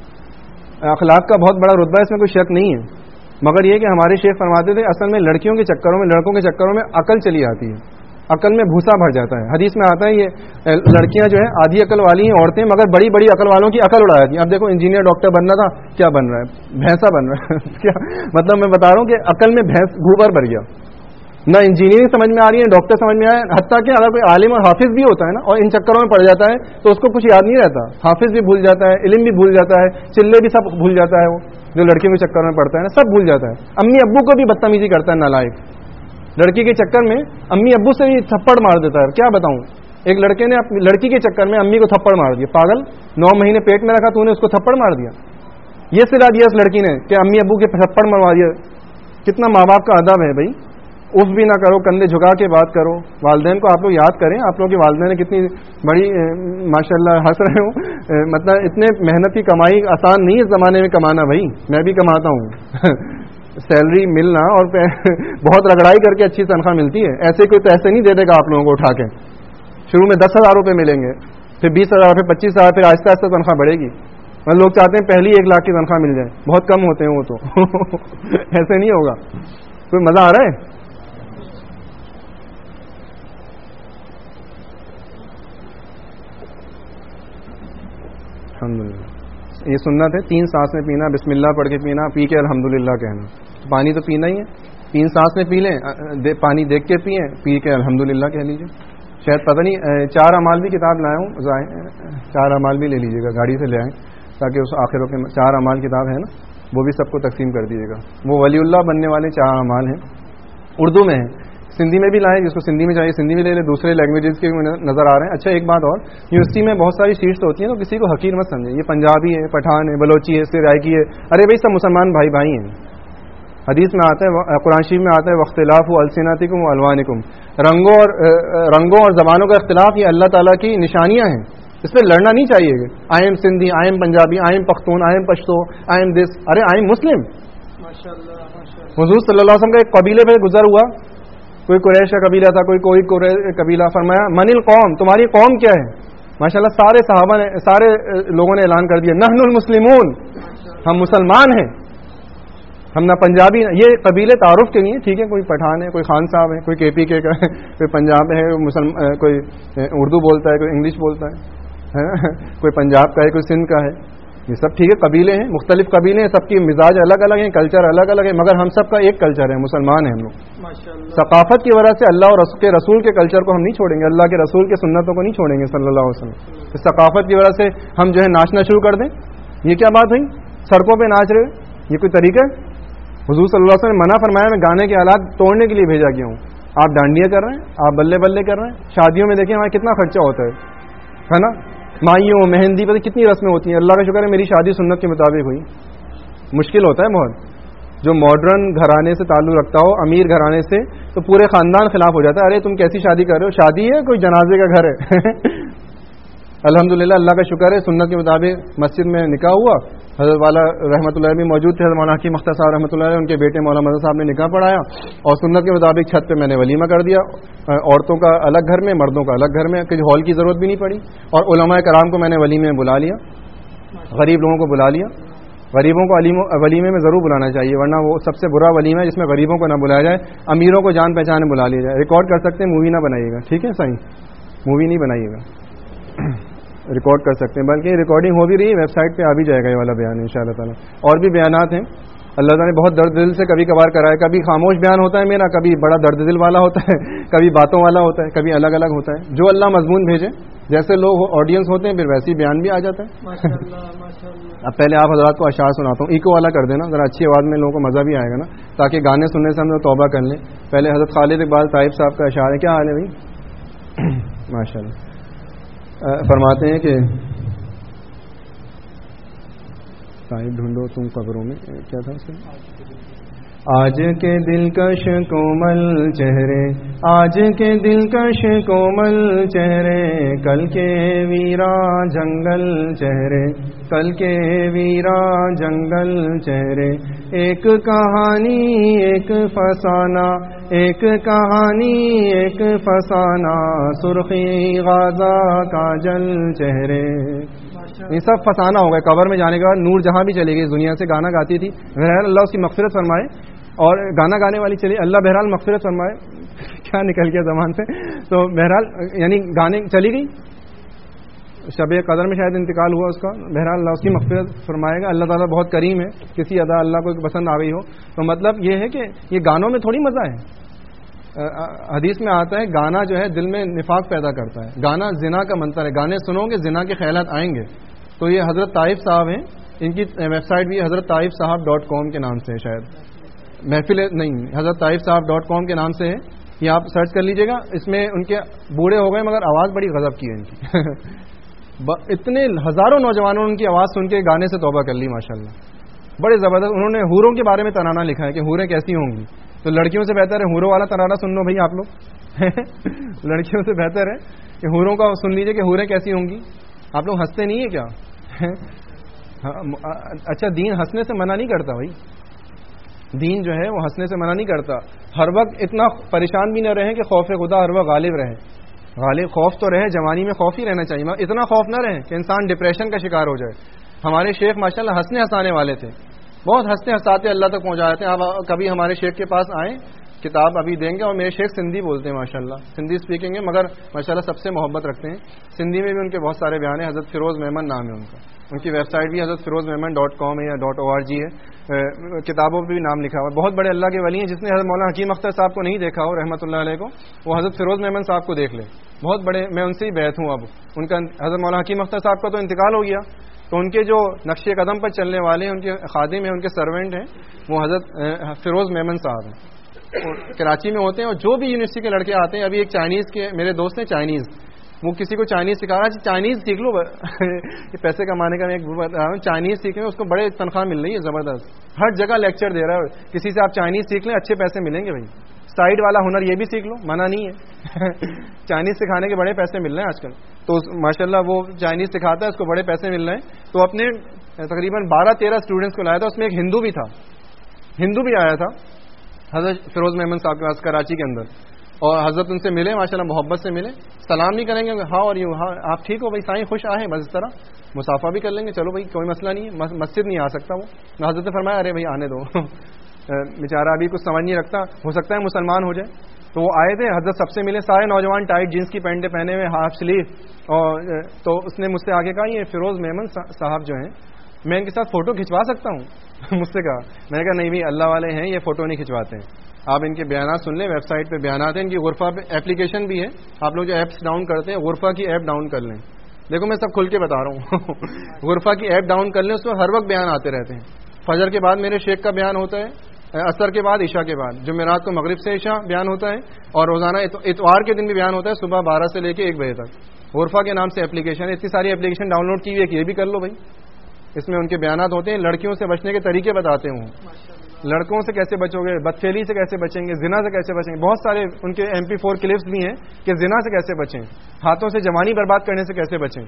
A: اخلاق کا بہت بڑا رتبہ ہے, اس میں کوئی شک نہیں ہے. مگر یہ کہ ہمارے شیخ فرماتے تھے اصل میں لڑکیوں کے چکروں میں, لڑکوں کے چکروں میں عقل چلی آتی ہے, عقل میں بھوسا بھر جاتا ہے. حدیث میں آتا ہے یہ لڑکیاں جو ہیں آدھی عقل والی ہیں عورتیں, مگر بڑی بڑی عقل والوں کی عقل اڑا جاتی ہیں. اب دیکھو انجینئر ڈاکٹر بننا تھا, کیا بن رہا ہے, بھینسا بن رہا ہے. کیا مطلب میں بتا رہا ہوں کہ عقل میں بھینس گوبر بھر گیا, نہ انجینئرنگ سمجھ میں آ رہی ہے, ڈاکٹر سمجھ میں آیا. حتیٰ کہ اگر کوئی عالم اور حافظ بھی ہوتا ہے نا اور ان چکروں میں پڑ جاتا ہے تو اس کو کچھ یاد نہیں رہتا, حافظ بھی بھول جاتا ہے, علم بھی بھول جاتا ہے, چلے بھی سب بھول جاتا ہے. وہ جو لڑکیوں کے چکر میں پڑتا ہے نا سب بھول جاتا ہے. امی ابو کو بھی بدتمیزی کرتا ہے نالائق, لڑکی کے چکر میں امی ابو سے بھی تھپڑ مار دیتا ہے. کیا بتاؤں, ایک لڑکے نے اپنی لڑکی کے چکر میں امی کو تھپڑ مار دیا. پاگل, نو مہینے پیٹ میں رکھا تو نے اس کو تھپڑ مار دیا. یہ سلا دیا اس لڑکی نے کہ امی ابو کے تھپڑ مروا دیا. کتنا ماں باپ کا ادب ہے بھائی, اف بھی نہ کرو, کندھے جھکا کے بات کرو. والدین کو آپ لوگ یاد کریں, آپ لوگوں کے والدین نے کتنی بڑی ماشاء اللہ, ہنس رہے ہوں, مطلب اتنے محنت کی کمائی آسان نہیں اس زمانے میں کمانا بھائی, میں بھی کماتا ہوں. سیلری ملنا اور بہت رگڑائی کر کے اچھی تنخواہ ملتی ہے, ایسے کوئی پیسے نہیں دے دے گا آپ لوگوں کو اٹھا کے. شروع میں دس ہزار روپے ملیں گے, پھر بیس ہزار, پھر پچیس ہزار, پھر آہستہ آہستہ تنخواہ بڑھے گی. مطلب لوگ چاہتے ہیں پہلی ایک لاکھ کی تنخواہ مل جائے, بہت کم ہوتے ہیں وہ تو. ایسے نہیں ہوگا. کوئی مزہ آ رہا ہے؟ الحمدللہ یہ سنت ہے, تین سانسیں پینا, بسم اللہ پڑھ کے پینا, پی کے الحمدللہ کہنا. پانی تو پینا ہی ہے, تین سانس میں پی لیں, پانی دیکھ کے پئیں, پی کے الحمدللہ کہہ لیجیے. شاید پتہ نہیں, چار اعمال بھی کتاب لائے ہوں, چار اعمال بھی لے لیجیے گا, گاڑی سے لے آئیں, تاکہ اس آخروں کے چار اعمال کتاب ہے نا, وہ بھی سب کو تقسیم کر دیجیے گا. وہ ولی اللہ بننے والے چار اعمال ہیں, اردو میں ہیں, سندھی میں بھی لائیں, جس کو سندھی میں چاہیے سندھی میں لے لیں, دوسرے لینگویجز کے نظر آ رہے ہیں. اچھا ایک بات اور, یونیورسٹی میں بہت ساری سیٹس ہوتی ہیں تو کسی کو حقیر مت سمجھیں, یہ پنجابی ہے, پٹھان ہے, بلوچی ہے, سرائکی ہے, ارے بھائی سب مسلمان بھائی بھائی ہیں. حدیث میں آتا ہے, قرآن شریف میں آتا ہے, واختلاف السنتکم والوانکم, رنگوں اور رنگوں اور زبانوں کا اختلاف یہ اللہ تعالیٰ کی نشانیاں ہیں, اس پہ لڑنا نہیں چاہیے. I am Sindhi, I am Punjabi, I am Pakhtun, I am Pashto, I am this, ارے آئی ایم مسلم. حضور صلی اللہ علیہ وسلم کا ایک قبیلے پہ گزر ہوا, کوئی قریش کا قبیلہ تھا, کوئی کوئی قبیلہ, فرمایا من القوم, تمہاری قوم کیا ہے؟ ماشاءاللہ سارے صحابہ نے, سارے لوگوں نے اعلان کر دیا, نحن المسلمون, ہم مسلمان ہیں, ہم نہ پنجابی. یہ قبیلے تعارف کے نہیں ہے, ٹھیک ہے, کوئی پٹھان ہے, کوئی خان صاحب ہے, کوئی کے پی کے کا ہے, کوئی پنجاب ہے, مسلم کوئی اردو بولتا ہے, کوئی انگلش بولتا ہے, کوئی پنجاب کا ہے, کوئی سندھ کا ہے, یہ سب ٹھیک ہے, قبیلے ہیں, مختلف قبیلے ہیں, سب کی مزاج الگ الگ ہیں, کلچر الگ الگ ہے, مگر ہم سب کا ایک کلچر ہے, مسلمان ہیں ہم لوگ. ثقافت کی وجہ سے اللہ اور کے رسول کے کلچر کو ہم نہیں چھوڑیں گے, اللہ کے رسول کے سنتوں کو نہیں چھوڑیں گے صلی اللہ علیہ وسلم. اس ثقافت کی وجہ سے ہم جو ہے ناچنا شروع کر دیں, یہ کیا بات ہوئی, سڑکوں پہ ناچ رہے, یہ کوئی طریقہ ہے؟ حضور صلی اللہ علیہ وسلم نے منع فرمایا, میں گانے کے آلات توڑنے کے لیے بھیجا گیا ہوں. آپ ڈانڈیاں کر رہے ہیں, آپ بلے بلے کر رہے ہیں, شادیوں میں دیکھیں ہمارا کتنا خرچہ ہوتا ہے نا, مائیوں, مہندی, پتہ کتنی رسمیں ہوتی ہیں. اللہ کا شکر ہے میری شادی سنت کے مطابق ہوئی. مشکل ہوتا ہے بہت, جو ماڈرن گھرانے سے تعلق رکھتا ہو, امیر گھرانے سے, تو پورے خاندان خلاف ہو جاتا ہے, ارے تم کیسی شادی کر رہے ہو, شادی ہے کوئی جنازے کا گھر ہے. الحمدللہ اللہ کا شکر ہے سنت کے مطابق مسجد میں نکاح ہوا. حضرت والا رحمۃ اللہ بھی موجود تھے, حضرت مولانا حکیم اختر صاحب رحمۃ اللہ علیہ, ان کے بیٹے مولانا مدد صاحب نے نکاح پڑھایا, اور سنت کے مطابق چھت پہ میں نے ولیمہ کر دیا, عورتوں کا الگ گھر میں, مردوں کا الگ گھر میں, کہ ہال کی ضرورت بھی نہیں پڑی, اور علماء کرام کو میں نے ولیمے میں بلا لیا, غریب لوگوں کو بلا لیا. غریبوں کو ولیمے میں ضرور بلانا چاہیے، ورنہ وہ سب سے برا ولیمہ ہے جس میں غریبوں کو نہ بلایا جائے، امیروں کو جان پہچانے بلا لیا جائے۔ ریکارڈ کر سکتے ہیں، مووی نہ بنائیے گا، ٹھیک ہے صحیح، مووی نہیں بنائیے گا، ریکارڈ کر سکتے ہیں، بلکہ ریکارڈنگ ہو بھی رہی ہے، ویب سائٹ پہ آ بھی جائے گا یہ والا بیان ان شاء اللہ تعالیٰ۔ اور بھی بیانات ہیں اللہ تعالیٰ نے بہت درد دل سے کبھی کبھار کرایا، کبھی خاموش بیان ہوتا ہے میرا، کبھی بڑا درد دل والا ہوتا ہے، کبھی باتوں والا ہوتا ہے، کبھی الگ الگ ہوتا ہے، جو اللہ مضمون بھیجے، جیسے لوگ آڈینس ہوتے ہیں پھر ویسے ہی بیان بھی آ جاتا ہے۔ اب پہلے آپ حضرات کو اشعار سناتا ہوں، ایکو والا کر دینا ذرا، اچھی آواز میں لوگوں کو مزہ بھی آئے گا نا، تاکہ گانے سننے سے ہم لوگ توبہ کر لیں۔ پہلے حضرت خالد اقبال طائف صاحب کا اشعار ہے، کیا حال ہے بھائی؟ ماشاء اللہ۔ فرماتے ہیں کہ صاحب ڈھونڈو تم قبروں میں، کیا تھا اس میں؟ آج کے دلکش کومل چہرے، آج کے دلکش کومل چہرے، کل کے ویرا جنگل چہرے، کل کے ویرا جنگل چہرے، ایک کہانی ایک فسانہ، ایک کہانی ایک فسانہ، سرخی غازہ کاجل چہرے۔ یہ سب فسانہ ہو گئے، قبر میں جانے کے بعد نور جہاں بھی چلے گئی، دنیا سے گانا گاتی تھی، بہرحال اللہ اس کی مغفرت فرمائے، اور گانا گانے والی چلی، اللہ بہرحال مغفرت فرمائے، کیا نکل گیا زبان سے، تو بہرحال یعنی گانے چلی گئی، شب قدر میں شاید انتقال ہوا اس کا، بہرحال اللہ اس کی مغفرت فرمائے گا، اللہ تعالیٰ بہت کریم ہے، کسی ادا اللہ کو پسند آ گئی ہو تو مطلب یہ ہے کہ یہ گانوں میں تھوڑی مزہ ہے۔ حدیث میں آتا ہے گانا جو ہے دل میں نفاق پیدا کرتا ہے، گانا زنا کا منتر ہے، گانے سنو گے زنا کے خیالات آئیں گے۔ تو یہ حضرت طائف صاحب ہیں، ان کی ویب سائٹ بھی حضرت طائف صاحب ڈاٹ کام کے نام سے ہے، شاید محفل نہیں، حضرت طائف صاحب ڈاٹ کام کے نام سے ہے، یہ آپ سرچ کر لیجئے گا۔ اس میں ان کے بوڑھے ہو گئے مگر آواز بڑی غضب کی ہے ان کی اتنے ہزاروں نوجوانوں نے ان کی آواز سن کے گانے سے توبہ کر لی ماشاءاللہ، بڑے زبردست۔ انہوں نے حوروں کے بارے میں ترانہ لکھا ہے کہ حوریں کیسی ہوں گی، تو لڑکیوں سے بہتر ہے حوروں والا ترانہ سن لو بھائی آپ لوگ لڑکیوں سے بہتر ہے کہ حوروں کا سن لیجئے کہ حوریں کیسی ہوں گی۔ آپ لوگ ہنستے نہیں ہیں کیا؟ اچھا دین ہنسنے سے منع نہیں کرتا بھائی، دین جو ہے وہ ہنسنے سے منع نہیں کرتا، ہر وقت اتنا پریشان بھی نہ رہیں کہ خوف خدا ہر وقت غالب رہے، غالب خوف تو رہے، جوانی میں خوف ہی رہنا چاہیے، اتنا خوف نہ رہے کہ انسان ڈپریشن کا شکار ہو جائے۔ ہمارے شیخ ماشاءاللہ ہنسنے ہنسانے والے تھے، بہت ہنستے ہنساتے اللہ تک پہنچا جاتے ہیں۔ آپ کبھی ہمارے شیخ کے پاس آئیں، کتاب ابھی دیں گے، اور میرے شیخ سندھی بولتے ہیں ماشاءاللہ، سندھی اسپیکنگ ہے مگر ماشاءاللہ سب سے محبت رکھتے ہیں، سندھی میں بھی ان کے بہت سارے بیان ہیں۔ حضرت فیروز میمن نام ہے ان کا، ان کی ویب سائٹ بھی حضرت فیروز میمن ڈاٹ کام ہے یا ڈاٹ او آر جی ہے، کتابوں پہ بھی نام لکھا ہوا ہے۔ بہت بڑے اللہ کے ولی ہیں، جس نے حضرت مولانا حکیم اختر صاحب کو نہیں دیکھا ہو رحمۃ اللہ علیہ کو، وہ حضرت فیروز میمن صاحب کو دیکھ لے، بہت بڑے، میں ان سے ہی بیعت ہوں اب، ان کا حضرت مولانا حکیم اختر صاحب کا تو انتقال ہو گیا، تو ان کے جو نقش قدم پر چلنے والے ہیں، ان کے خادم ہیں، ان کے سرونٹ ہیں، وہ حضرت فیروز میمن صاحب ہیں، کراچی میں ہوتے ہیں۔ اور جو بھی یونیورسٹی کے لڑکے آتے ہیں، ابھی ایک چائنیز کے میرے دوست ہیں چائنیز، وہ کسی کو چائنیز سکھا رہا ہے، چائنیز سیکھ لو، یہ پیسے کمانے کا میں ایک بتا رہا ہوں، چائنیز سیکھ لیں، اس کو بڑے تنخواہ مل رہی ہے زبردست، ہر جگہ لیکچر دے رہا ہے، کسی سے آپ چائنیز سیکھ لیں اچھے پیسے ملیں گے بھائی، سائڈ والا ہنر یہ بھی سیکھ لو، منع نہیں ہے چائنیز سکھانے کے بڑے پیسے مل رہے ہیں آج کل، تو ماشاءاللہ وہ چائنیز سکھاتا ہے، اس کو بڑے پیسے مل رہے ہیں۔ تو اپنے تقریباً بارہ تیرہ اسٹوڈنٹس کو لایا تھا، اس میں ایک ہندو بھی تھا، ہندو بھی آیا تھا حضرت فیروز میمن صاحب کے پاس کراچی کے اندر، اور حضرت ان سے ملے ماشاءاللہ، محبت سے ملے، سلام نہیں کریں گے، ہاں اور یوں ہاں آپ ٹھیک ہو بھائی سائیں خوش آئے، بس اس طرح مسافہ بھی کر لیں گے، چلو بھائی کوئی مسئلہ نہیں ہے، مسجد نہیں آ سکتا وہ، حضرت نے فرمایا ارے بھائی آنے دو بیچارہ ابھی کچھ سمجھ نہیں رکھتا، ہو سکتا ہے مسلمان ہو جائے۔ تو وہ آئے تھے، حضرت سب سے ملے، سارے نوجوان ٹائٹ جینس کی پینٹیں پہنے ہوئے، ہاف سلیو، اور تو اس نے مجھ سے آگے کہا یہ فیروز میمن صاحب جو ہیں، میں ان کے ساتھ فوٹو کھنچوا سکتا ہوں مجھ سے کہا، میں نے کہا نہیں بھائی اللہ والے ہیں، یہ فوٹو نہیں کھنچواتے ہیں، آپ ان کے بیانات سن لیں، ویب سائٹ پہ بیانات ہیں، ان کی غرفہ پہ ایپلیکیشن بھی ہے، آپ لوگ جو ایپس ڈاؤن کرتے ہیں غرفہ کی ایپ ڈاؤن کر لیں، دیکھو میں سب کھل کے بتا رہا ہوں غرفہ کی ایپ ڈاؤن کر لیں، اس میں ہر وقت بیان آتے رہتے ہیں، فجر کے بعد میرے شیخ کا بیان ہوتا ہے، عصر کے بعد عشاء کے بعد، جمعرات کو مغرب سے عشاء بیان ہوتا ہے، اور روزانہ اتوار کے دن بھی بیان ہوتا ہے صبح بارہ سے لے کے ایک بجے تک، غرفہ کے نام سے ایپلیکیشن، اتنی ساری ایپلیکیشن ڈاؤن لوڈ کی ہوئی ہے کہ یہ بھی کر لو بھائی، اس میں ان کے بیانات ہوتے ہیں، لڑکیوں سے بچنے کے طریقے بتاتے ہوں، لڑکوں سے کیسے بچو گے، بدفعلی سے کیسے بچیں گے، زنا سے کیسے بچیں گے، بہت سارے ان کے ایم پی فور کلپس بھی ہیں کہ زنا سے کیسے بچیں، ہاتھوں سے جوانی برباد کرنے سے کیسے بچیں،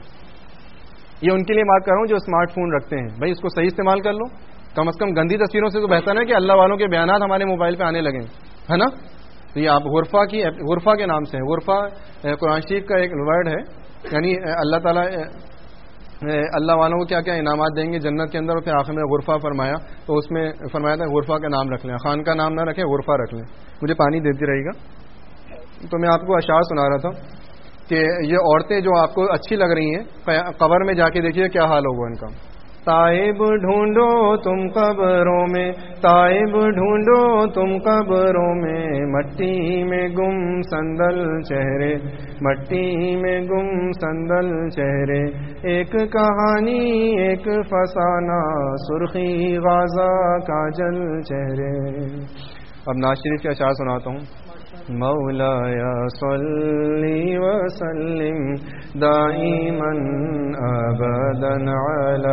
A: یہ ان کے لیے بات کر رہا ہوں جو اسمارٹ فون رکھتے ہیں، بھائی اس کو صحیح استعمال کر لو، کم از کم گندی تصویروں سے تو بہتر ہے کہ اللہ والوں کے بیانات ہمارے موبائل پہ آنے لگیں، ہے نا۔ تو یہ آپ غرفہ کی غرفہ کے نام سے ہے، غرفہ قرآن شریف کا ایک ورڈ ہے، یعنی اللہ تعالیٰ اللہ والوں کو کیا کیا انعامات دیں گے جنت کے اندر، اور پھر آخر میں غرفہ فرمایا، تو اس میں فرمایا تھا غرفہ کا نام رکھ لیں، خان کا نام نہ رکھیں، غرفہ رکھ لیں. مجھے پانی دیتی رہے گا. تو میں آپ کو اشعار سنا رہا تھا کہ یہ عورتیں جو آپ کو اچھی لگ رہی ہیں، قبر میں جا کے دیکھیے کیا حال ہوگا ان کا. تائب ڈھونڈو تم قبروں میں، تائب ڈھونڈو تم قبروں میں، مٹی میں گم سندل چہرے، مٹی میں گم سندل چہرے، ایک کہانی ایک فسانہ، سرخی غازہ کاجل چہرے. اب ناز شریف کے اشعار سناتا ہوں. مولایا صلی وسلم دائما ابدا علی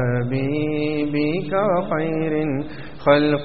A: حبیبک خیر خلق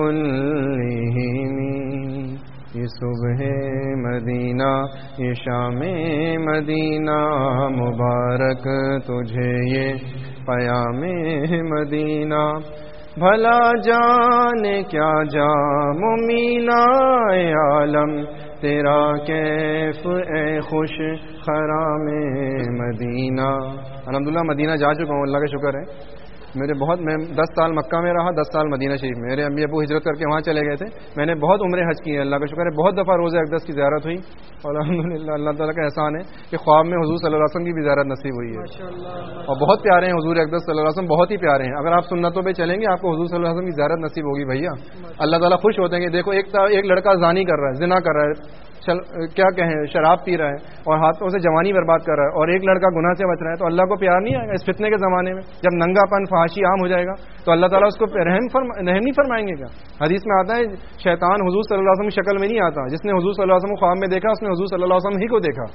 A: کلہم. یہ صبح مدینہ یہ شام مدینہ، مبارک تجھے یہ قیام مدینہ. بھلا جانے کیا جام مینا عالم، تیرا کیف اے خوش خرام مدینہ. الحمدللہ مدینہ جا چکا ہوں، اللہ کا شکر ہے. میرے بہت میں دس سال مکہ میں رہا، دس سال مدینہ شریف میں. میرے امی ابو ہجرت کر کے وہاں چلے گئے تھے. میں نے بہت عمریں حج کی ہیں، اللہ کا شکر ہے. بہت دفعہ روزہ اقدس کی زیارت ہوئی، اور الحمدللہ اللہ تعالیٰ کا احسان ہے کہ خواب میں حضور صلی اللہ علیہ وسلم کی بھی زیارت نصیب ہوئی ہے. اور بہت پیارے ہیں حضور اقدس صلی اللہ علیہ وسلم، بہت ہی پیارے ہیں. اگر آپ سنتوں پہ چلیں گے آپ کو حضور صلی اللہ علیہ وسلم کی زیارت نصیب ہوگی بھیا. اللہ تعالیٰ خوش ہوتے ہیں کہ دیکھو ایک ایک لڑکا زانی کر رہا ہے، زنا کر رہا ہے، چل کیا کہیں شراب پی رہا ہے اور ہاتھوں سے جوانی برباد کر رہا ہے، اور ایک لڑکا گناہ سے بچ رہا ہے، تو اللہ کو پیار نہیں آئے گا اس فتنے کے زمانے میں جب ننگا پن فحاشی عام ہو جائے گا؟ تو اللہ تعالیٰ اس کو رحم فرما رحم نہیں فرمائیں گے کیا؟ حدیث میں آتا ہے شیطان حضور صلی اللہ علیہ وسلم کی شکل میں نہیں آتا، جس نے حضور صلی اللہ علیہ وسلم خواب میں دیکھا اس نے حضور صلی اللہ علیہ وسلم ہی کو دیکھا.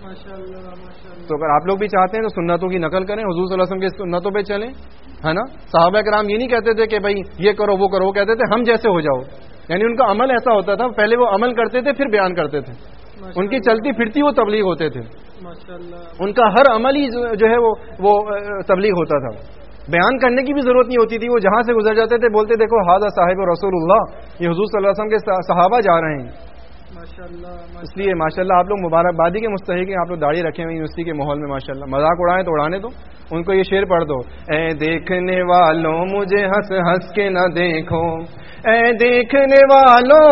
A: تو اگر آپ لوگ بھی چاہتے ہیں تو سنتوں کی نقل کریں، حضور صلی اللہ علیہ وسلم کی سنتوں پہ چلیں، ہے نا. صحابہ کرام یہ نہیں کہتے تھے کہ بھائی یہ کرو وہ کرو، وہ کہتے تھے ہم جیسے ہو جاؤ. یعنی ان کا عمل ایسا ہوتا تھا، پہلے وہ عمل کرتے تھے پھر بیان کرتے تھے. ان کی چلتی پھرتی وہ تبلیغ ہوتے تھے. ان کا ہر عمل ہی جو ہے وہ وہ تبلیغ ہوتا تھا. بیان کرنے کی بھی ضرورت نہیں ہوتی تھی. وہ جہاں سے گزر جاتے تھے بولتے دیکھو ہذا صاحب رسول اللہ، یہ حضور صلی اللہ علیہ وسلم کے صحابہ جا رہے ہیں. اس لیے ماشاءاللہ آپ لوگ مبارکبادی کے مستحق ہیں. آپ لوگ داڑھی رکھے ہوئے یونیورسٹی کے ماحول میں ماشاءاللہ. مذاق اڑائیں تو اڑانے دو. ان کو یہ شعر پڑھ دو. اے دیکھنے والوں مجھے ہنس ہنس کے نہ دیکھو، اے دیکھنے والوں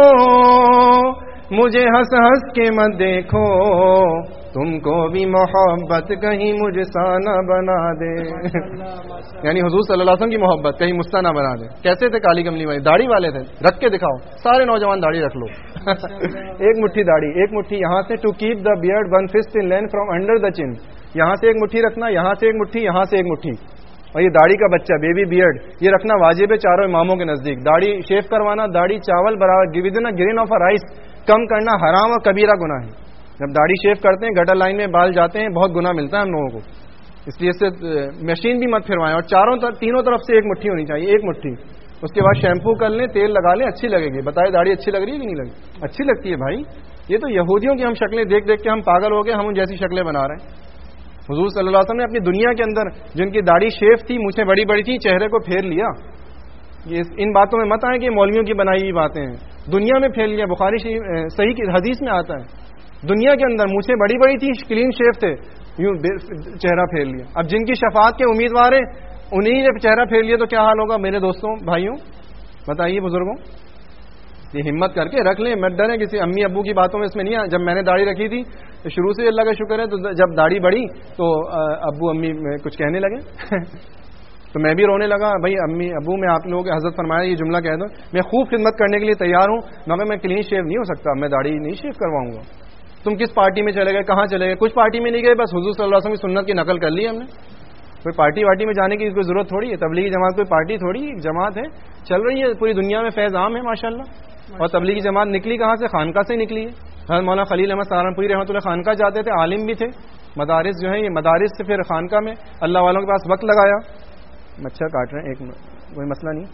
A: مجھے ہنس ہنس کے مت دیکھو، تم کو بھی محبت کہیں مجھ سا نہ بنا دے. یعنی حضور صلی اللہ علیہ وسلم کی محبت کہیں مجھ سا نہ بنا دے. کیسے تھے کالی کملی والے؟ داڑھی والے تھے. رکھ کے دکھاؤ، سارے نوجوان داڑھی رکھ لو. ایک مٹھی داڑھی، ایک مٹھی یہاں سے، to keep the beard one fist in length from under the chin. یہاں سے ایک مٹھی رکھنا، یہاں سے ایک مٹھی، یہاں سے ایک مٹھی. اور یہ داڑھی کا بچہ بیبی بیئرڈ یہ رکھنا واجب ہے چاروں اماموں کے نزدیک. داڑھی شیو کروانا، داڑھی چاول برابر within a grain of a rice کم کرنا حرام اور کبیرہ گناہ ہے. جب داڑھی شیو کرتے ہیں گٹر لائن میں بال جاتے ہیں بہت گناہ ملتا ہے ہم لوگوں کو. اس لیے سے مشین بھی مت پھروائیں. اور چاروں تینوں طرف سے ایک مٹھی ہونی چاہیے، ایک مٹھی. اس کے بعد شیمپو کر لیں، تیل لگا لیں، اچھی لگے گی. بتائے داڑھی اچھی لگ رہی ہے کہ نہیں لگی؟ اچھی لگتی ہے بھائی. یہ تو یہودیوں کی ہم شکلیں دیکھ دیکھ کے ہم پاگل ہو گئے، ہم ان جیسی شکلیں بنا رہے ہیں. حضور صلی اللہ علیہ وسلم نے اپنی دنیا کے اندر جن کی داڑھی شیف تھی، مونچھیں بڑی بڑی تھی، چہرے کو پھیر لیا. یہ ان باتوں میں مت آئے کہ مولویوں کی بنائی ہوئی باتیں ہیں. دنیا میں پھیر لیا. بخاری صحیح کی حدیث میں آتا ہے دنیا کے اندر مونچھیں بڑی بڑی تھی، کلین شیف تھے، یوں چہرہ پھیر لیا. اب جن کی شفاعت کے امیدوار ہیں انہیں نے چہرہ پھیر لیا تو کیا حال ہوگا میرے دوستوں بھائیوں؟ بتائیے بزرگوں. یہ ہمت کر کے رکھ لیں، مت ڈریں کسی امی ابو کی باتوں میں. اس میں نہیں. جب میں نے داڑھی رکھی تھی تو شروع سے اللہ کا شکر ہے، تو جب داڑھی بڑھی تو ابو امی کچھ کہنے لگے تو میں بھی رونے لگا. بھائی امی ابو میں آپ لوگوں کے حضرت فرمایا یہ جملہ کہہ دو، میں خوب خدمت کرنے کے لیے تیار ہوں مگر میں کلین شیو نہیں ہو سکتا، میں داڑھی نہیں شیو کرواؤں گا. تم کس پارٹی میں چلے گئے، کہاں چلے گئے؟ کچھ پارٹی میں نہیں گئے، بس حضور صلی اللہ علیہ وسلم کی سنت کی نقل کر لی ہم نے. کوئی پارٹی وارٹی میں جانے کی کوئی ضرورت تھوڑی ہے. تبلیغی جماعت کوئی پارٹی تھوڑی، جماعت ہے چل رہی ہے پوری دنیا میں، فیض عام ہے ماشاءاللہ. اور تبلیغی جماعت نکلی کہاں سے؟ خانقاہ سے نکلی ہے. حضرت مولانا خلیل احمد سہارنپوری رحمۃ اللہ خانقاہ جاتے تھے، عالم بھی تھے. مدارس جو ہیں یہ مدارس سے پھر خانقاہ میں اللہ والوں کے پاس وقت لگایا. مچھر کاٹ رہے ہیں، ایک کوئی مسئلہ نہیں.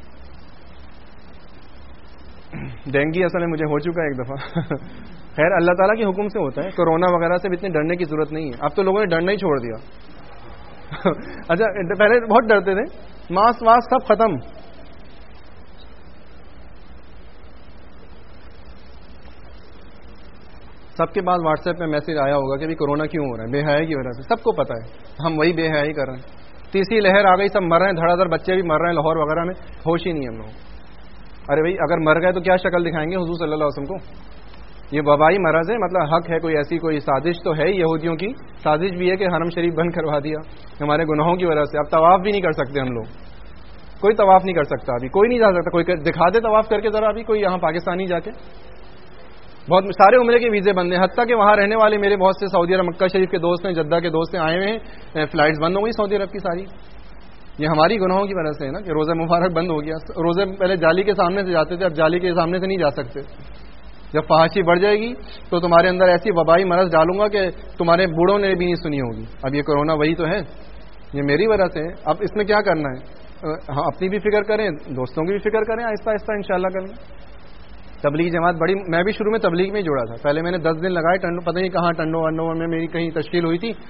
A: ڈینگی اصل میں مجھے ہو چکا ہے ایک دفعہ. خیر اللہ تعالیٰ کے حکم سے ہوتا ہے. کورونا وغیرہ سے بھی اتنے ڈرنے کی ضرورت نہیں ہے. اب تو لوگوں نے ڈرنا ہی چھوڑ دیا. اچھا پہلے بہت ڈرتے تھے. ماسک واسک سب ختم. سب کے پاس واٹس ایپ پہ میسج آیا ہوگا کہ کورونا کیوں ہو رہا ہے، بے حیائی کی وجہ سے، سب کو پتا ہے، ہم وہی بے حیائی کر رہے ہیں. تیسری لہر آ گئی، سب مر رہے ہیں، دھڑا دھڑ بچے بھی مر رہے ہیں لاہور وغیرہ میں، ہوش ہی نہیں ہم لوگ. ارے بھائی اگر مر گئے تو کیا شکل دکھائیں گے حضور صلی اللہ علیہ وسلم کو؟ یہ وبائی مرض ہے، مطلب حق ہے کوئی ایسی کوئی سازش تو ہے یہودیوں کی، سازش بھی ہے کہ حرم شریف بند کروا دیا ہمارے گناہوں کی وجہ سے. اب طواف بھی نہیں کر سکتے ہم لوگ، کوئی طواف نہیں کر سکتا ابھی، کوئی نہیں جا سکتا. کوئی دکھا دے طواف کر کے ذرا ابھی کوئی یہاں پاکستانی جا کے. بہت سارے عمرے کے ویزے بند ہیں، حتیٰ کہ وہاں رہنے والے میرے بہت سے سعودی عرب مکہ شریف کے دوست ہیں، جدہ کے دوست ہیں، آئے ہوئے ہیں، فلائٹس بند ہو گئی سعودی عرب کی ساری. یہ ہماری گناہوں کی وجہ سے ہے نا کہ روزہ مبارک بند ہو گیا. روزے پہلے جالی کے سامنے سے جاتے تھے، اب جالی کے سامنے سے نہیں جا سکتے. جب فحاشی بڑھ جائے گی تو تمہارے اندر ایسی وبائی مرض ڈالوں گا کہ تمہارے بوڑھوں نے بھی نہیں سنی ہوگی. اب یہ کورونا وہی تو ہے، یہ میری وجہ سے ہے. اب اس میں کیا کرنا ہے؟ ہاں اپنی بھی فکر کریں، دوستوں کی بھی فکر کریں، آہستہ آہستہ انشاءاللہ کریں. تبلیغ جماعت بڑی، میں بھی شروع میں تبلیغ میں جڑا تھا. پہلے میں نے دس دن لگائے ٹنڈو، پتہ نہیں کہاں ٹنڈو ونڈو میں میری کہیں تشکیل ہوئی تھی،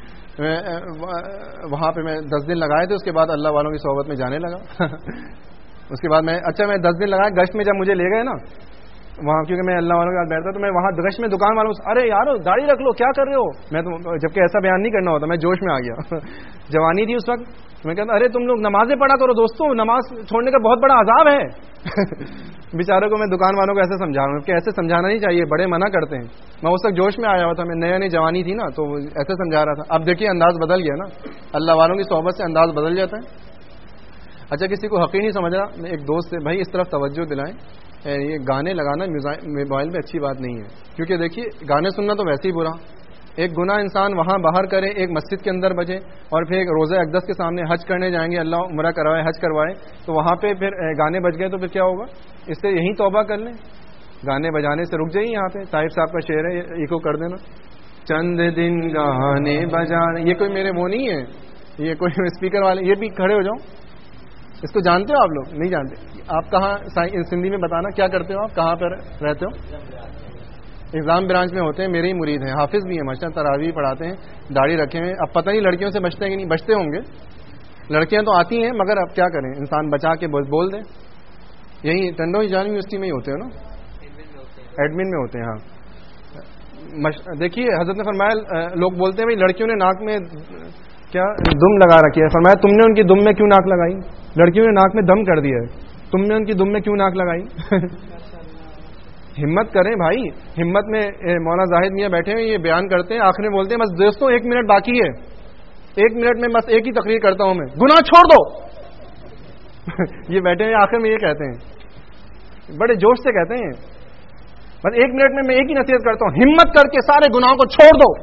A: وہاں پہ میں دس دن لگائے تھے. اس کے بعد اللہ والوں کی صحبت میں جانے لگا. اس کے بعد میں اچھا میں دس دن لگائے گشت میں، جب مجھے لے گئے نا وہاں، کیونکہ میں اللہ والوں کے ساتھ بیٹھتا تو میں وہاں گشت میں دکان والوں سے، ارے یار داڑھی رکھ لو، کیا کر رہے ہو؟ میں تو جبکہ ایسا بیان نہیں کرنا ہوتا، میں جوش میں آ گیا. جوانی تھی اس وقت. میں کہتا ارے تم لوگ نمازیں پڑھا کرو دوستوں، نماز چھوڑنے کا بہت بڑا عذاب ہے. بیچاروں کو میں دکان والوں کو ایسے سمجھا رہا ہوں کہ ایسے سمجھانا نہیں چاہیے، بڑے منع کرتے ہیں. میں اس وقت جوش میں آیا ہوا تھا، میں نیا نئی جوانی تھی نا، تو ایسے سمجھا رہا تھا. اب دیکھیے انداز بدل گیا نا، اللہ والوں کی صحبت سے انداز بدل جاتا ہے. اچھا کسی کو حقیقی نہیں سمجھ رہا، میں ایک دوست سے بھائی اس طرف توجہ دلائیں، یہ گانے لگانا موبائل میں اچھی بات نہیں ہے. کیونکہ دیکھیے گانے سننا تو ویسے ہی برا، ایک گناہ انسان وہاں باہر کرے، ایک مسجد کے اندر بجے، اور پھر ایک روزہ اقدس کے سامنے حج کرنے جائیں گے، اللہ عمرہ کروائے، حج کروائے، تو وہاں پہ پھر گانے بج گئے تو پھر کیا ہوگا؟ اس سے یہی توبہ کر لیں، گانے بجانے سے رک جائیے. یہاں پہ طاہر صاحب کا شعر ہے، ایکو کر دینا، چند دن گانے بجانے. یہ کوئی میرے وہ نہیں ہے، یہ کوئی اسپیکر والے، یہ بھی کھڑے ہو جاؤ. اس کو جانتے ہو آپ لوگ؟ نہیں جانتے. آپ کہاں سندھی میں بتانا کیا کرتے ہو، آپ کہاں پر رہتے ہو؟ ایگزام برانچ میں ہوتے ہیں، میرے ہی مرید ہیں، حافظ بھی ہیں ماشاء اللہ، تراویح پڑھاتے ہیں، داڑھی رکھے ہیں. اب پتہ نہیں لڑکیوں سے بچتے ہیں کہ نہیں، بچتے ہوں گے. لڑکیاں تو آتی ہیں مگر اب کیا کریں، انسان بچا کے بول دیں. یہی ٹنڈو جان یونیورسٹی میں ہی ہوتے ہیں نا، ایڈمن میں ہوتے ہیں. ہاں دیکھیے حضرت نے فرمایا، لوگ بولتے ہیں بھائی لڑکیوں نے ناک میں کیا دم لگا رکھی ہے. فرمایا تم نے ان کی دم میں کیوں ناک لگائی؟ لڑکیوں نے ناک میں دم کر دیا ہے، تم نے ان کی دم میں کیوں ناک لگائی؟ ہمت کریں بھائی. ہمت میں مولانا زاہد میاں بیٹھے ہوئے یہ بیان کرتے ہیں، آخر میں بولتے ہیں بس دوستوں ایک منٹ باقی ہے، ایک منٹ میں بس ایک ہی تقریر کرتا ہوں میں، گناہ چھوڑ دو. یہ بیٹھے ہوئے آخر میں یہ کہتے ہیں، بڑے جوش سے کہتے ہیں، بس ایک منٹ میں میں ایک ہی نصیحت کرتا ہوں، ہمت کر کے سارے گناہوں کو چھوڑ دو.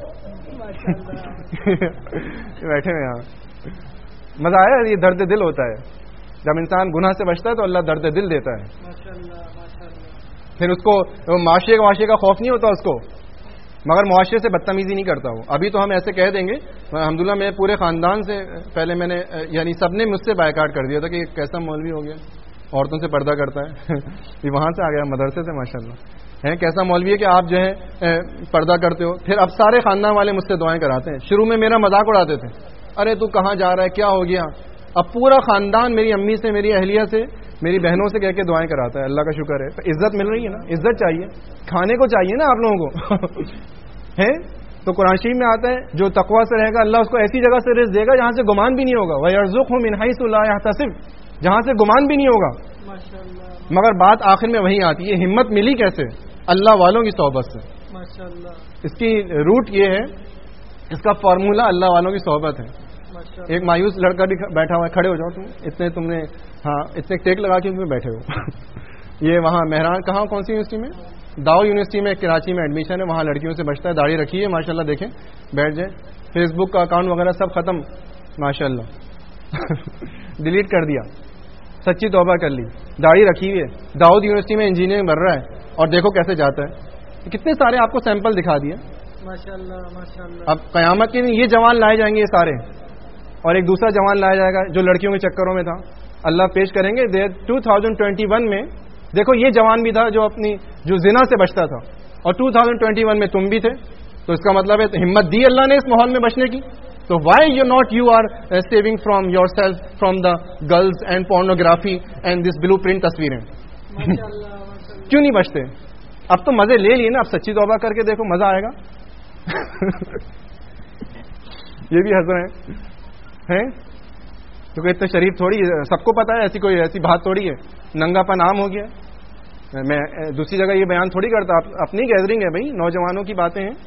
A: بیٹھے ہوئے یہاں مزہ آیا. یہ درد دل ہوتا ہے جب انسان گناہ سے بچتا ہے تو اللہ درد دل دیتا ہے. پھر اس کو معاشرے کا معاشرے کا خوف نہیں ہوتا اس کو، مگر معاشرے سے بدتمیزی نہیں کرتا وہ. ابھی تو ہم ایسے کہہ دیں گے، الحمدللہ میں پورے خاندان سے پہلے میں نے یعنی سب نے مجھ سے بائیکاٹ کر دیا تھا کہ کیسا مولوی ہو گیا، عورتوں سے پردہ کرتا ہے. یہ وہاں سے آ گیا مدرسے سے ماشاءاللہ ہے، کیسا مولوی ہے کہ آپ جو ہے پردہ کرتے ہو. پھر اب سارے خاندان والے مجھ سے دعائیں کراتے ہیں. شروع میں میرا مذاق اڑاتے تھے، ارے تو کہاں جا رہا ہے، کیا ہو گیا. اب پورا خاندان میری امی سے، میری اہلیہ سے، میری بہنوں سے کہہ کے دعائیں کراتا ہے. اللہ کا شکر ہے، عزت مل رہی ہے نا. عزت چاہیے، کھانے کو چاہیے نا آپ لوگوں کو. ہے تو قرآن شریف میں آتا ہے جو تقویٰ سے رہے گا اللہ اس کو ایسی جگہ سے رزق دے گا جہاں سے گمان بھی نہیں ہوگا. وَيَرْزُقْهُ مِنْ حَيْثُ لَا يَحْتَسِبُ، جہاں سے گمان بھی نہیں ہوگا. مگر بات آخر میں وہی آتی ہے، ہمت ملی کیسے؟ اللہ والوں کی صحبت سے. اس کی روٹ یہ ہے، اس کا فارمولہ اللہ والوں کی صحبت ہے. ایک مایوس لڑکا بھی بیٹھا ہوا ہے، کھڑے ہو جاؤ تم، اتنے تم نے ہاں اتنے ٹیک لگا کے بیٹھے ہو. یہ وہاں مہران کہاں کون سی یونیورسٹی میں؟ داؤ یونیورسٹی میں کراچی میں ایڈمیشن ہے، وہاں لڑکیوں سے بچتا ہے. داڑھی رکھی ہے ماشاءاللہ، دیکھیں بیٹھ جائیں. فیس بک کا اکاؤنٹ وغیرہ سب ختم ماشاءاللہ. ڈیلیٹ کر دیا، سچی توبہ کر لی. داڑھی رکھی ہوئی ہے، داؤد یونیورسٹی میں انجینئرنگ بن رہا ہے، اور دیکھو کیسے جاتا ہے. کتنے سارے آپ کو سیمپل دکھا دیے ماشاءاللہ ماشاءاللہ. اب قیامت کے دن یہ جوان لائے جائیں گے یہ سارے، اور ایک دوسرا جوان لایا جائے گا جو لڑکیوں کے چکروں میں تھا. اللہ پیش کریں گے ٹو تھاؤزینڈ ٹوینٹی ون میں. دیکھو یہ جوان بھی تھا جو اپنی جو زنا سے بچتا تھا، اور ٹو تھاؤزینڈ ٹوینٹی ون میں تم بھی تھے. تو اس کا مطلب ہے ہمت دی اللہ نے اس ماحول میں بچنے کی. تو why you not you are saving from yourself from the girls and pornography and this blue print تصویریں. کیوں نہیں بچتے؟ اب تو مزے لے لیے نا, اب سچی توبہ کر کے دیکھو مزہ آئے گا. یہ بھی ہنس رہے ہیں, کیونکہ اتنے شریف تھوڑی ہے, سب کو پتا ہے ایسی کوئی ایسی بات تھوڑی ہے, ننگا پن عام ہو گیا. میں دوسری جگہ یہ بیان تھوڑی کرتا, اپنی گیدرنگ ہے بھائی, نوجوانوں کی باتیں ہیں,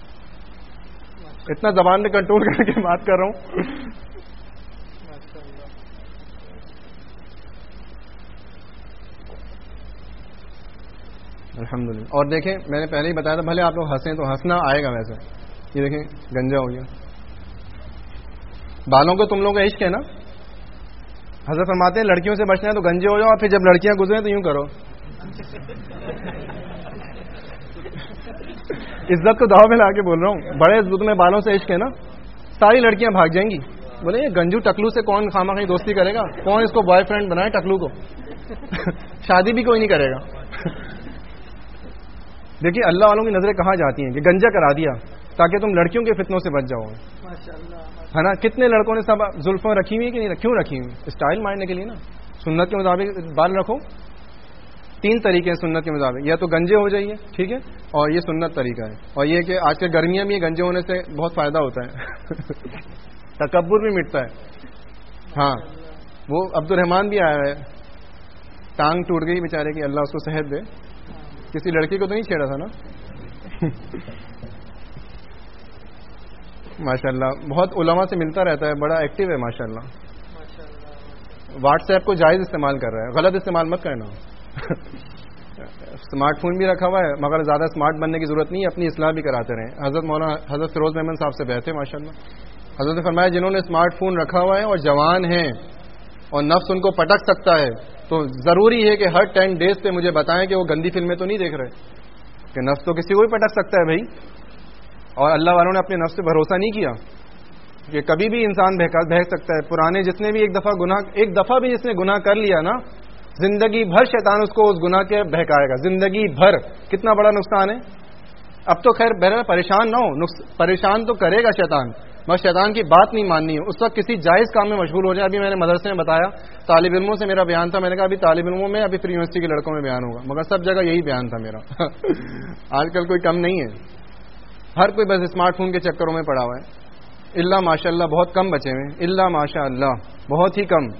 A: اتنا زبان میں کنٹرول کر کے بات کر رہا ہوں. الحمدللہ. اور دیکھیں میں نے پہلے ہی بتایا تھا, بھلے آپ لوگ ہنسیں تو ہنسنا آئے گا ویسے. یہ دیکھیں گنجا ہو گیا. بالوں کو تم لوگوں کا عشق ہے نا, حضرت فرماتے ہیں لڑکیوں سے بچنا ہے تو گنجے ہو جاؤ, اور پھر جب لڑکیاں گزریں تو یوں کرو. عزت کو داؤ میں لا کے بول رہا ہوں, بڑے عزت میں بالوں سے عشق ہے نا, ساری لڑکیاں بھاگ جائیں گی. بولے یہ گنجو ٹکلو سے کون خامہ خواہ دوستی کرے گا, کون اس کو بوائے فرینڈ بنائے ٹکلو کو, شادی بھی کوئی نہیں کرے گا. دیکھیے اللہ والوں کی نظریں کہاں جاتی ہیں کہ گنجا کرا دیا تاکہ تم لڑکیوں کے فتنوں سے بچ جاؤ, ہے نا. کتنے لڑکوں نے سب زلفیں رکھی ہوئی کہ نہیں, کیوں رکھی ہوئی, اسٹائل مارنے کے لیے نا. سنت کے مطابق بال رکھو. تین طریقے ہیں سنت کے مطابق, یا تو گنجے ہو جائیے, ٹھیک ہے, اور یہ سنت طریقہ ہے. اور یہ کہ آج کل گرمیاں بھی گنجے ہونے سے بہت فائدہ ہوتا ہے, تکبر بھی مٹتا ہے. ہاں وہ عبد الرحمان بھی آیا ہے, ٹانگ ٹوٹ گئی بیچارے کی, اللہ اس کو صحت دے. کسی لڑکی کو تو نہیں چھیڑا تھا نا. ماشاء اللہ بہت علماء سے ملتا رہتا ہے, بڑا ایکٹیو ہے ماشاء اللہ. واٹس ایپ کو جائز استعمال کر رہا ہے, غلط استعمال مت کرنا. اسمارٹ فون بھی رکھا ہوا ہے, مگر زیادہ اسمارٹ بننے کی ضرورت نہیں ہے, اپنی اصلاح بھی کراتے رہیں. حضرت مولانا حضرت فیروز محمد صاحب سے بیٹھے ماشاء اللہ. حضرت نے فرمایا جنہوں نے اسمارٹ فون رکھا ہوا ہے اور جوان ہیں اور نفس ان کو پٹک سکتا ہے, تو ضروری ہے کہ ہر ٹین ڈیز پہ مجھے بتائیں کہ وہ گندی فلمیں تو نہیں دیکھ رہے, کہ نفس تو کسی کو بھی پٹک سکتا ہے بھائی. اور اللہ والوں نے اپنے نفس پہ بھروسہ نہیں کیا کہ کبھی بھی انسان بہک سکتا ہے. پرانے جس نے بھی ایک دفعہ گناہ ایک دفعہ بھی جس نے گناہ کر لیا نا, زندگی بھر شیطان اس کو اس گناہ کے بہکائے گا, زندگی بھر. کتنا بڑا نقصان ہے. اب تو خیر بہرحال پریشان نہ ہو, پریشان تو کرے گا شیطان, مگر شیطان کی بات نہیں ماننی ہے. اس وقت کسی جائز کام میں مشغول ہو جائے. ابھی میں نے مدرسے میں بتایا, طالب علموں سے میرا بیان تھا, میں نے کہا ابھی طالب علموں میں, ابھی پری یونیورسٹی کے لڑکوں میں بیان ہوگا, مگر سب جگہ یہی بیان تھا میرا. آج کل کوئی کم نہیں ہے, ہر کوئی بس اسمارٹ فون کے چکروں میں پڑا ہوا ہے. اللہ ماشاء اللہ بہت کم بچے ہوئے, اللہ ماشاء اللہ بہت ہی کم.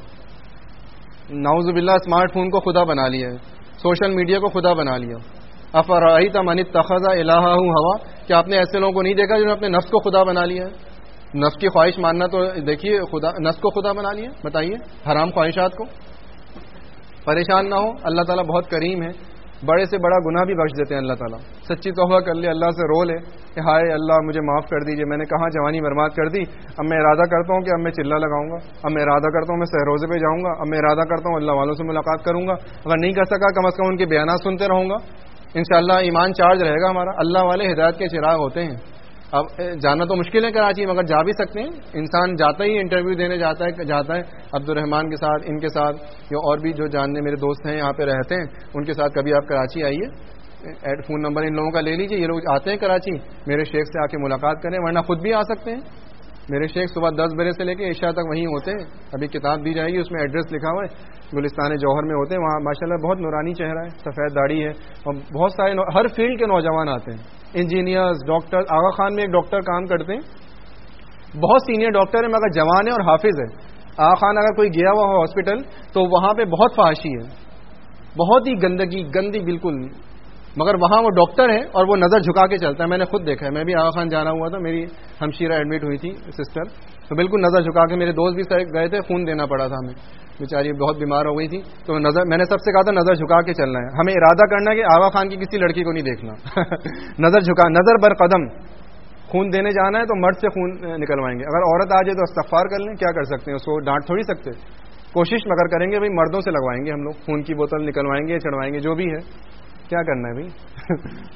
A: نعوذ باللہ اسمارٹ فون کو خدا بنا لیا ہے, سوشل میڈیا کو خدا بنا لیا. افرأیت من اتخذ الہہ ہوا, کہ آپ نے ایسے لوگوں کو نہیں دیکھا جنہوں نے اپنے نفس کو خدا بنا لیا ہے. نفس کی خواہش ماننا تو دیکھیے, خدا نفس کو خدا بنا لیا, بتائیے حرام خواہشات کو. پریشان نہ ہو, اللہ تعالیٰ بہت کریم ہے, بڑے سے بڑا گناہ بھی بخش دیتے ہیں اللہ تعالیٰ. سچی توبہ کر لے, اللہ سے رو لے کہ ہائے اللہ مجھے معاف کر دیجیے, میں نے کہاں جوانی برباد کر دی. اب میں ارادہ کرتا ہوں کہ اب میں چلہ لگاؤں گا, اب میں ارادہ کرتا ہوں میں سہروزے پہ جاؤں گا, اب میں ارادہ کرتا ہوں اللہ والوں سے ملاقات کروں گا. اگر نہیں کر سکا کم از کم ان کے بیانات سنتے رہوں گا, انشاءاللہ ایمان چارج رہے گا ہمارا. اللہ والے ہدایت کے چراغ ہوتے ہیں. اب جانا تو مشکل ہے کراچی, مگر جا بھی سکتے ہیں. انسان جاتا ہی انٹرویو دینے جاتا ہے جاتا ہے عبد الرحمان کے ساتھ, ان کے ساتھ, یا اور بھی جو جاننے میرے دوست ہیں یہاں پہ رہتے ہیں, ان کے ساتھ کبھی آپ کراچی آئیے, فون نمبر ان لوگوں کا لے لیجیے. یہ لوگ آتے ہیں کراچی, میرے شیخ سے آ کے ملاقات کریں, ورنہ خود بھی آ سکتے ہیں. میرے شیخ صبح دس بجے سے لے کے عشاء تک وہیں ہوتے ہیں. ابھی کتاب دی جائے گی, اس میں ایڈریس لکھا ہوا ہے, گلستان جوہر میں ہوتے ہیں. وہاں ماشاءاللہ بہت نورانی چہرہ ہے, سفید داڑھی ہے, اور بہت سارے نو... ہر فیلڈ کے نوجوان آتے ہیں, انجینئرز, ڈاکٹر. آغا خان میں ایک ڈاکٹر کام کرتے ہیں, بہت سینئر ڈاکٹر ہے مگر جوان ہے اور حافظ ہے. آغا خان اگر کوئی گیا ہوا ہو ہاسپٹل تو وہاں پہ بہت فحاشی ہے, بہت ہی گندگی, گندی بالکل, مگر وہاں وہ ڈاکٹر ہے اور وہ نظر جھکا کے چلتا ہے. میں نے خود دیکھا ہے, میں بھی آغا خان جانا ہوا تھا, میری ہمشیرہ ایڈمٹ ہوئی تھی سسٹر, تو بالکل نظر جھکا کے. میرے دوست بھی گئے تھے, خون دینا پڑا تھا ہمیں, بیچاری بہت بیمار ہو گئی تھی, تو نظر میں نے سب سے کہا تھا نظر جھکا کے چلنا ہے. ہمیں ارادہ کرنا ہے کہ آغا خان کی کسی لڑکی کو نہیں دیکھنا. نظر جھکا, نظر بر قدم. خون دینے جانا ہے تو مرد سے خون نکلوائیں گے, اگر عورت آ جائے تو استغفار کر لیں, کیا کر سکتے ہیں, اس کو ڈانٹ تھوڑی سکتے. کوشش مگر کریں گے بھائی مردوں سے لگوائیں گے ہم لوگ, خون کی بوتل نکلوائیں گے, چڑھوائیں گے, جو بھی ہے, کیا کرنا ہے بھائی.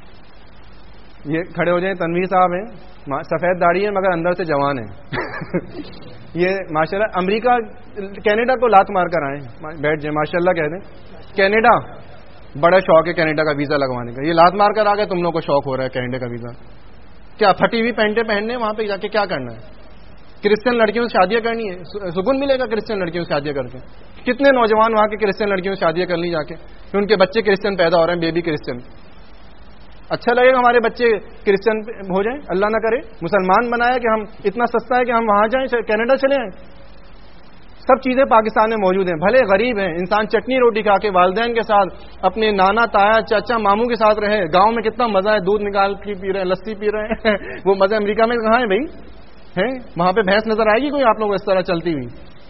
A: یہ کھڑے ہو جائیں, تنویر صاحب ہیں, سفید داڑھی ہے مگر اندر سے جوان ہیں. یہ ماشاءاللہ امریکہ کینیڈا کو لات مار کر آئے, بیٹھ جائیں ماشاءاللہ کہہ دیں. کینیڈا بڑا شوق ہے کینیڈا کا ویزا لگوانے کا, یہ لات مار کر آ گئے, تم لوگ کو شوق ہو رہا ہے کینیڈا کا ویزا. کیا پھٹی ہوئی پینٹیں پہننے, وہاں پہ جا کے کیا کرنا ہے. کرسچن لڑکیوں سے شادیاں کرنی ہے, سکون ملے گا کرسچن لڑکیوں سے شادیاں کر کے. کتنے نوجوان وہاں کے کرسچن لڑکیوں سے شادیاں کر لی جا کے, ان کے بچے کرسچن پیدا ہو رہے ہیں, بیبی کرسچن. اچھا لگے گا ہمارے بچے کرسچن ہو جائیں؟ اللہ نہ کرے. مسلمان بنایا کہ ہم اتنا سستا ہے کہ ہم وہاں جائیں, کینیڈا چلے آئیں. سب چیزیں پاکستان میں موجود ہیں. بھلے غریب ہیں, انسان چٹنی روٹی کھا کے والدین کے ساتھ, اپنے نانا تایا چاچا ماموں کے ساتھ رہے. گاؤں میں کتنا مزہ ہے, دودھ نکال کے پی رہے ہیں, لسی پی رہے ہیں. وہ مزہ امریکہ میں کہاں ہے بھائی؟ ہیں وہاں پہ بھینس نظر آئے گی کوئی آپ لوگ اس طرح چلتی ہوئی؟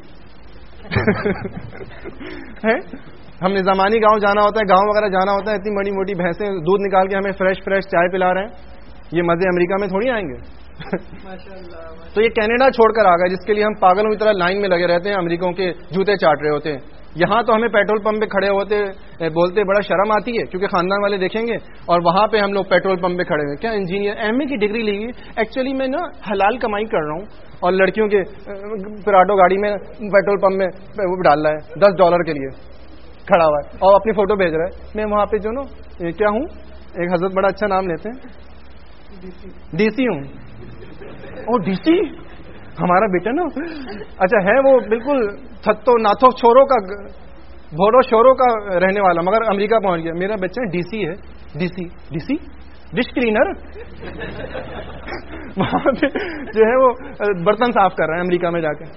A: ہم نے زمانی گاؤں جانا ہوتا ہے, گاؤں وغیرہ جانا ہوتا ہے, اتنی بڑی موٹی بھینسیں دودھ نکال کے ہمیں فریش فریش چائے پلا رہے ہیں. یہ مزے امریکہ میں تھوڑی آئیں گے. تو یہ کینیڈا چھوڑ کر آ گیا جس کے لیے ہم پاگلوں کی طرح لائن میں لگے رہتے ہیں, امریکوں کے جوتے چاٹ رہے ہوتے ہیں. یہاں تو ہمیں پیٹرول پمپ پہ کھڑے ہوتے بولتے بڑا شرم آتی ہے کیونکہ خاندان والے دیکھیں گے, اور وہاں پہ ہم لوگ پیٹرول پمپ پہ کھڑے ہوئے, کیا انجینئر ایم اے کی ڈگری لی ہوئی, ایکچولی میں نا حلال کمائی کر رہا ہوں, اور لڑکیوں کے پراڈو گاڑی میں پیٹرول پمپ میں وہ ڈال رہا ہے دس ڈالر کے لیے کھڑا ہوا ہے, اور اپنی فوٹو بھیج رہا ہے. میں وہاں پہ جو نا کیا ہوں, ایک حضرت بڑا اچھا نام لیتے ہیں, ڈی سی ہوں. او ڈی سی ہمارا بیٹا نا, اچھا ہے وہ بالکل تھتو ناتھو چھوروں کا, بھورو شوروں کا رہنے والا, مگر امریکہ پہنچ گیا. میرا بچہ ڈی سی ہے. D C D C dish cleaner. وہاں پہ جو ہے وہ برتن صاف کر رہا ہے امریکہ میں جا کے,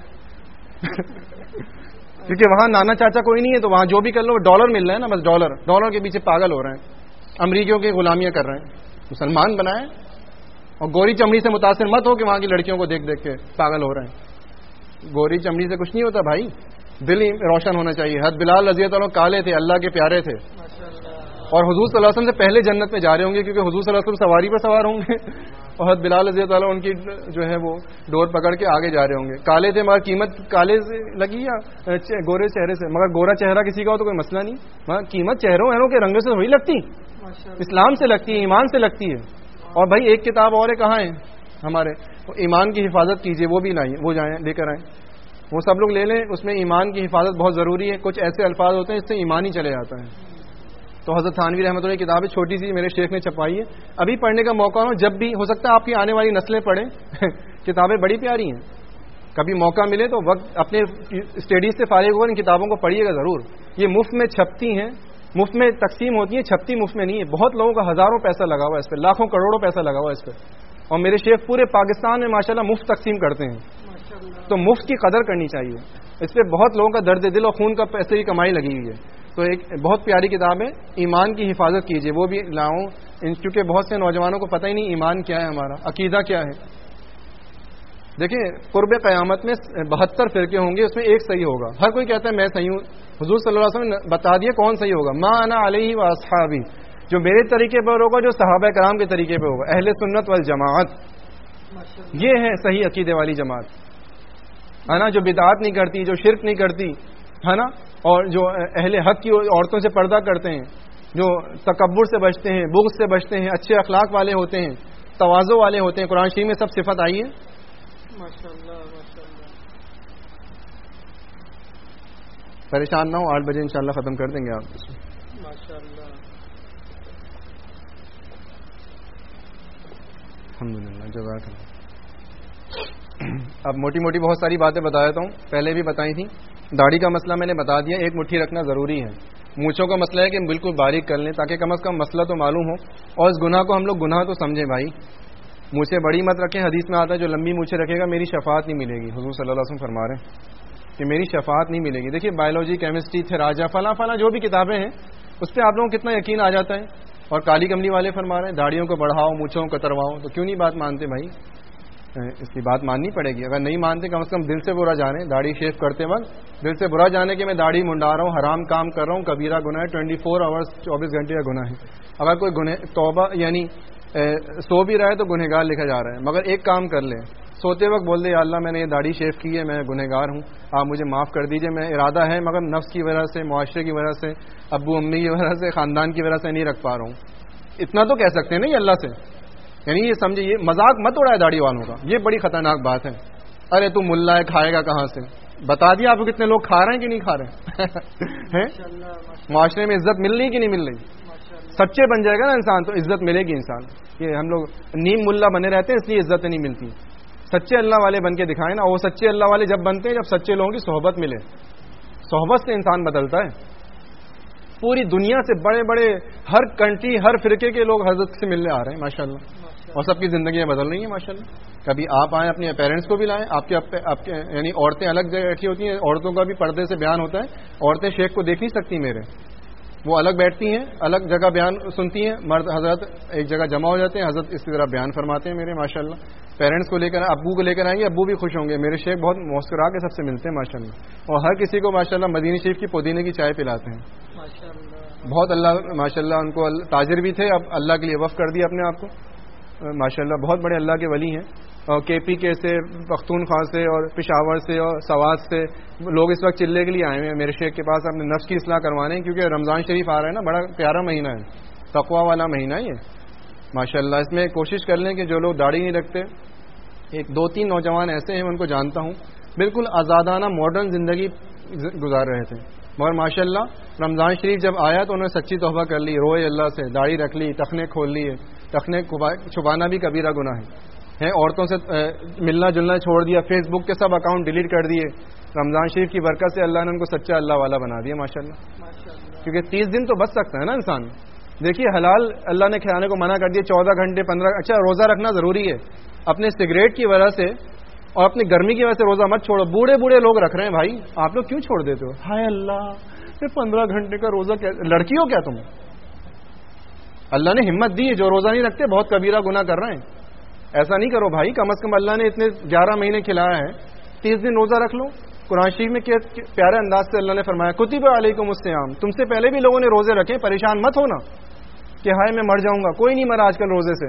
A: کیونکہ وہاں نانا چاچا کوئی نہیں ہے, تو وہاں جو بھی کر لو ڈالر مل رہا ہے نا, بس ڈالر ڈالر کے پیچھے پاگل ہو رہے ہیں, امریکیوں کی غلامیاں کر رہے ہیں. مسلمان بنائے, اور گوری چمڑی سے متاثر مت ہو کہ وہاں کی لڑکیوں کو دیکھ دیکھ کے پاگل ہو رہے ہیں. گوری چمڑی سے کچھ نہیں ہوتا بھائی, دل ہی روشن ہونا چاہیے. حضرت بلال رضی اللہ عنہ کالے تھے, اللہ کے پیارے تھے, اور حضور صلی اللہ علیہ وسلم سے پہلے جنت میں جا رہے ہوں گے, کیونکہ حضور صلی اللہ علیہ وسلم سواری پر سوار ہوں گے, اور حضرت بلال رضی اللہ عنہ ان کی جو ہے وہ ڈور پکڑ کے آگے جا رہے ہوں گے. کالے تھے مگر قیمت کالے سے لگی یا گورے چہرے سے, مگر گورا چہرہ کسی کا ہو تو کوئی مسئلہ نہیں, مگر قیمت چہروں وہروں کے رنگوں سے تھوڑی لگتی, اسلام سے لگتی ہے, ایمان سے لگتی ہے. اور بھائی ایک کتاب اور ہے, کہاں ہے ہمارے, ایمان کی حفاظت کیجیے, وہ بھی لائیں, وہ جائیں لے کر آئیں, وہ سب لوگ لے لیں. اس میں ایمان کی حفاظت بہت ضروری ہے. کچھ ایسے الفاظ ہوتے ہیں جس سے ایمان ہی چلے جاتا ہے. تو حضرت تھانوی رحمۃ اللہ کی کتاب ہے, چھوٹی سی, میرے شیخ نے چھپائی ہے, ابھی پڑھنے کا موقع ہو, جب بھی ہو سکتا ہے آپ کی آنے والی نسلیں پڑھیں. کتابیں بڑی پیاری ہیں, کبھی موقع ملے تو وقت اپنے اسٹڈیز سے فارغ ہو ان کتابوں کو پڑھیے گا ضرور. یہ مفت میں چھپتی ہیں, مفت میں تقسیم ہوتی ہیں, چھپتی مفت میں نہیں ہے. بہت لوگوں کا ہزاروں پیسہ لگا ہوا ہے اس پہ, لاکھوں کروڑوں پیسہ لگا ہوا ہے اس پہ, اور میرے شیخ پورے پاکستان میں ماشاءاللہ مفت تقسیم کرتے ہیں. تو مفت کی قدر کرنی چاہیے. اس پہ بہت لوگوں کا درد دل اور خون کا پیسے کی کمائی لگی ہوئی ہے. تو ایک بہت پیاری کتاب ہے, ایمان کی حفاظت کیجیے, وہ بھی لاؤں, کیونکہ بہت سے نوجوانوں کو پتہ ہی نہیں ایمان کیا ہے, ہمارا عقیدہ کیا ہے. دیکھیں قرب قیامت میں بہتر فرقے ہوں گے, اس میں ایک صحیح ہوگا. ہر کوئی کہتا ہے میں صحیح ہوں, حضور صلی اللہ علیہ وسلم نے بتا دیا کون صحیح ہوگا, ما انا علیہ و اصحابی, جو میرے طریقے پر ہوگا, جو صحابہ کرام کے طریقے پہ ہوگا, اہل سنت والجماعت, یہ ہے صحیح عقیدے والی جماعت, ہے نا, جو بدعات نہیں کرتی, جو شرک نہیں کرتی, ہے نا, اور جو اہل حق کی عورتوں سے پردہ کرتے ہیں, جو تکبر سے بچتے ہیں, بغض سے بچتے ہیں, اچھے اخلاق والے ہوتے ہیں, تواضع والے ہوتے ہیں. قرآن شریف میں سب صفت آئی ہے. پریشان نہ ہو, آٹھ بجے انشاءاللہ ختم کر دیں گے آپ. الحمدللہ, جزاک اللہ. اب موٹی موٹی بہت ساری باتیں بتا دیتا ہوں, پہلے بھی بتائی تھیں. داڑھی کا مسئلہ میں نے بتا دیا, ایک مٹھی رکھنا ضروری ہے. مونچھوں کا مسئلہ ہے کہ بالکل باریک کر لیں تاکہ کم از کم مسئلہ تو معلوم ہو, اور اس گناہ کو ہم لوگ گناہ تو سمجھیں. بھائی مونچھیں بڑی مت رکھیں, حدیث میں آتا ہے جو لمبی مونچھیں رکھے گا میری شفاعت نہیں ملے گی. حضور صلی اللہ علیہ وسلم فرما رہے ہیں کہ میری شفاعت نہیں ملے گی. دیکھیے بایولوجی, کیمسٹری, تھراجا, فلاں فلاں جو بھی کتابیں ہیں اس پہ آپ لوگوں کو کتنا یقین آ جاتا ہے, اور کالی کملی والے فرما رہے ہیں داڑھیوں کو بڑھاؤ, مونچھوں کو کترواؤ, تو کیوں نہیں بات مانتے بھائی؟ اس کی بات ماننی پڑے گی. اگر نہیں مانتے کم از کم دل سے برا جانے, داڑھی شیو کرتے وقت دل سے برا جانے کہ میں داڑھی منڈا رہا ہوں, حرام کام کر رہا ہوں, کبیرہ گناہ ہے, ٹوئنٹی فور آورس چوبیس گھنٹے کا گناہ ہے. اگر کوئی گنہ توبہ یعنی سو بھی رہا ہے تو گنہگار لکھا جا رہا ہے, مگر ایک کام کر لے, سوتے وقت بول دے یا اللہ میں نے یہ داڑھی شیو کی ہے, میں گنہگار ہوں, آپ مجھے معاف کر دیجئے, میں ارادہ ہے مگر نفس کی وجہ سے, معاشرے کی وجہ سے, ابو امی کی وجہ سے, خاندان کی وجہ سے نہیں رکھ پا رہا ہوں. اتنا تو کہہ سکتے ہیں نا یہ اللہ سے, یعنی یہ سمجھے, یہ مذاق مت اڑائے داڑھی والوں کا, یہ بڑی خطرناک بات ہے. ارے تو ملا ہے, کھائے گا کہاں سے؟ بتا دیا آپ کو کتنے لوگ کھا رہے ہیں کہ نہیں کھا رہے ہیں. معاشرے میں عزت مل رہی کہ نہیں مل رہی؟ سچے بن جائے گا نا انسان تو عزت ملے گی انسان. یہ ہم لوگ نیم ملا بنے رہتے ہیں اس لیے عزت نہیں ملتی. سچے اللہ والے بن کے دکھائیں نا, وہ سچے اللہ والے جب بنتے ہیں جب سچے لوگوں کی صحبت ملے. صحبت سے انسان بدلتا ہے. پوری دنیا سے بڑے بڑے ہر کنٹری ہر فرقے کے لوگ حضرت سے ملنے آ رہے ہیں ماشاءاللہ، اور سب کی زندگیاں بدل رہی ہیں ماشاءاللہ۔ کبھی آپ آئیں اپنے پیرنٹس کو بھی لائیں، آپ کے آپ کے یعنی عورتیں الگ جگہ بیٹھی ہوتی ہیں، عورتوں کا بھی پردے سے بیان ہوتا ہے، عورتیں شیخ کو دیکھ نہیں سکتی میرے، وہ الگ بیٹھتی ہیں، الگ جگہ بیان سنتی ہیں، مرد حضرت ایک جگہ جمع ہو جاتے ہیں، حضرت اسی طرح بیان فرماتے ہیں میرے ماشاءاللہ۔ پیرنٹس کو لے کر ابو کو لے کر آئیں گے، ابو بھی خوش ہوں گے، میرے شیخ بہت مسکرا کے سب سے ملتے ہیں ماشاءاللہ، اور ہر کسی کو ماشاءاللہ مدینہ شریف کی پودینے کی چائے پلاتے ہیں بہت، اللہ ماشاءاللہ ان کو تاجر بھی تھے، اب اللہ کے لیے وقف کر دیا اپنے آپ کو ماشاءاللہ، بہت بڑے اللہ کے ولی ہیں، اور کے پی کے سے، پختونخوا سے اور پشاور سے اور سوات سے لوگ اس وقت چلے کے لیے آئے ہوئے ہیں میرے شیخ کے پاس اپنے نفس کی اصلاح کروانے ہیں، کیونکہ رمضان شریف آ رہا ہے نا، بڑا پیارا مہینہ ہے، تقویٰ والا مہینہ ہے یہ ماشاءاللہ۔ اس میں کوشش کر لیں کہ جو لوگ داڑھی نہیں رکھتے، ایک دو تین نوجوان ایسے ہیں ان کو جانتا ہوں، بالکل آزادانہ ماڈرن زندگی گزار رہے تھے، مگر ماشاءاللہ رمضان شریف جب آیا تو انہوں نے سچی توبہ کر لی، روئے اللہ سے، داڑھی رکھ لی، ٹخنے کھول لیے، ٹخنے چھپانا بھی کبیرہ گناہ ہے، عورتوں سے ملنا جلنا چھوڑ دیا، فیس بک کے سب اکاؤنٹ ڈیلیٹ کر دیے، رمضان شریف کی برکت سے اللہ نے ان کو سچا اللہ والا بنا دیا ماشاءاللہ، کیونکہ تیس دن تو بچ سکتا ہے نا انسان۔ دیکھیے حلال اللہ نے کھانے کو منع کر دیا، چودہ گھنٹے پندرہ، اچھا روزہ رکھنا ضروری ہے، اپنے سگریٹ کی وجہ سے اور اپنی گرمی کی وجہ سے روزہ مت چھوڑو، بوڑھے بوڑھے لوگ رکھ رہے ہیں بھائی، آپ لوگ کیوں چھوڑ دیتے ہو؟ ہائے اللہ پھر پندرہ گھنٹے کا روزہ، لڑکی ہو کیا تم؟ اللہ نے ہمت دی ہے، جو روزہ نہیں رکھتے بہت کبیرہ گناہ کر رہے ہیں، ایسا نہیں کرو بھائی، کم از کم اللہ نے اتنے گیارہ مہینے کھلایا ہے، تیس دن روزہ رکھ لو۔ قرآن شریف میں پیارے انداز سے اللہ نے فرمایا کتب علیکم الصیام، تم سے پہلے بھی لوگوں نے روزے رکھے، پریشان مت ہونا کہ ہائے میں مر جاؤں گا، کوئی نہیں مرا آج کل روزے سے،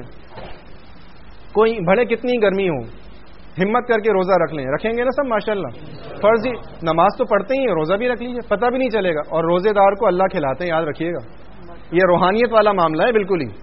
A: کوئی بھلے کتنی گرمی ہو، ہمت کر کے روزہ رکھ لیں، رکھیں گے نا سب ماشاءاللہ، فرضی نماز تو پڑھتے ہی ہیں، روزہ بھی رکھ لیجیے، پتہ بھی نہیں چلے گا، اور روزے دار کو اللہ کھلاتے ہیں، یاد رکھیے گا، یہ روحانیت والا معاملہ ہے بالکل ہی،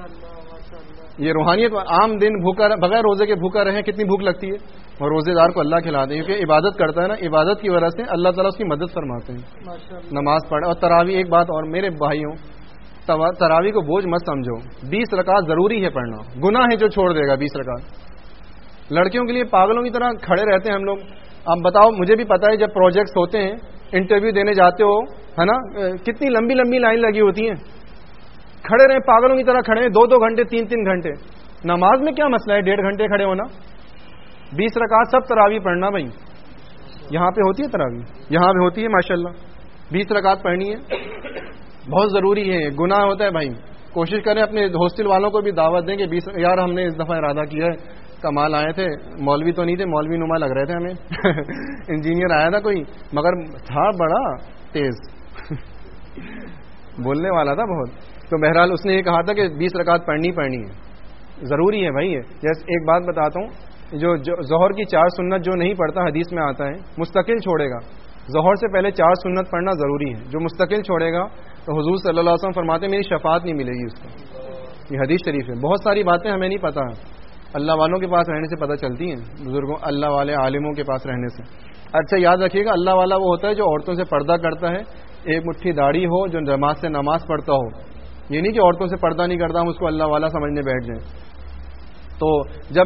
A: یہ روحانیت، عام دن بھوکا بغیر روزے کے بھوکا رہے کتنی بھوک لگتی ہے، اور روزے دار کو اللہ کھلاتے ہیں، کیونکہ عبادت کرتا ہے نا، عبادت کی وجہ سے اللہ تعالیٰ اس کی مدد فرماتے ہیں، نماز پڑھے۔ اور تراویح، ایک بات اور میرے بھائیوں، تراویح کو بوجھ مت سمجھو، بیس رکعت ضروری ہے پڑھنا، گناہ ہے جو چھوڑ دے گا بیس رکعت۔ لڑکیوں کے لیے پاگلوں کی طرح کھڑے رہتے ہیں ہم لوگ، اب بتاؤ، مجھے بھی پتا ہے جب پروجیکٹس ہوتے ہیں، انٹرویو دینے جاتے ہو ہے نا، کتنی لمبی لمبی لائن لگی ہوتی ہیں، کھڑے رہے پاگلوں کی طرح کھڑے ہیں، دو دو گھنٹے تین تین گھنٹے۔ نماز میں کیا مسئلہ ہے ڈیڑھ گھنٹے کھڑے ہونا، بیس رکعت سب تراویح پڑھنا بھائی، یہاں پہ ہوتی ہے تراویح، یہاں پہ ہوتی ہے ماشاءاللہ، بیس رکعت پڑھنی ہے، بہت ضروری ہے، گناہ ہوتا ہے بھائی۔ کوشش کریں اپنے ہاسٹل والوں کو بھی دعوت دیں کہ بیس، یار ہم نے اس دفعہ ارادہ کیا ہے، کمال آئے تھے، مولوی تو نہیں تھے، مولوی نما لگ رہے تھے ہمیں انجینئر آیا تھا کوئی، مگر تھا بڑا تیز بولنے والا تھا بہت، تو بہرحال اس نے یہ کہا تھا کہ بیس رکعت پڑھنی پڑھنی ہے، ضروری ہے بھائی۔ جیسے ایک بات بتاتا ہوں، جو ظہر کی چار سنت جو نہیں پڑھتا، حدیث میں آتا ہے مستقل چھوڑے گا، ظہر سے پہلے چار سنت پڑھنا ضروری ہے، جو مستقل چھوڑے گا تو حضور صلی اللہ علیہ وسلم فرماتے ہیں میری شفاعت نہیں ملے گی اس کو، یہ حدیث شریف ہے۔ بہت ساری باتیں ہمیں نہیں پتہ، اللہ والوں کے پاس رہنے سے پتہ چلتی ہیں، بزرگوں اللہ والے عالموں کے پاس رہنے سے۔ اچھا یاد رکھیے گا، اللہ والا وہ ہوتا ہے جو عورتوں سے پردہ کرتا ہے، ایک مٹھی داڑھی ہو، جو جماعت سے نماز پڑھتا ہو، یہ نہیں کہ عورتوں سے پردہ نہیں کرتا ہم اس کو اللہ والا سمجھنے بیٹھ جائیں۔ تو جب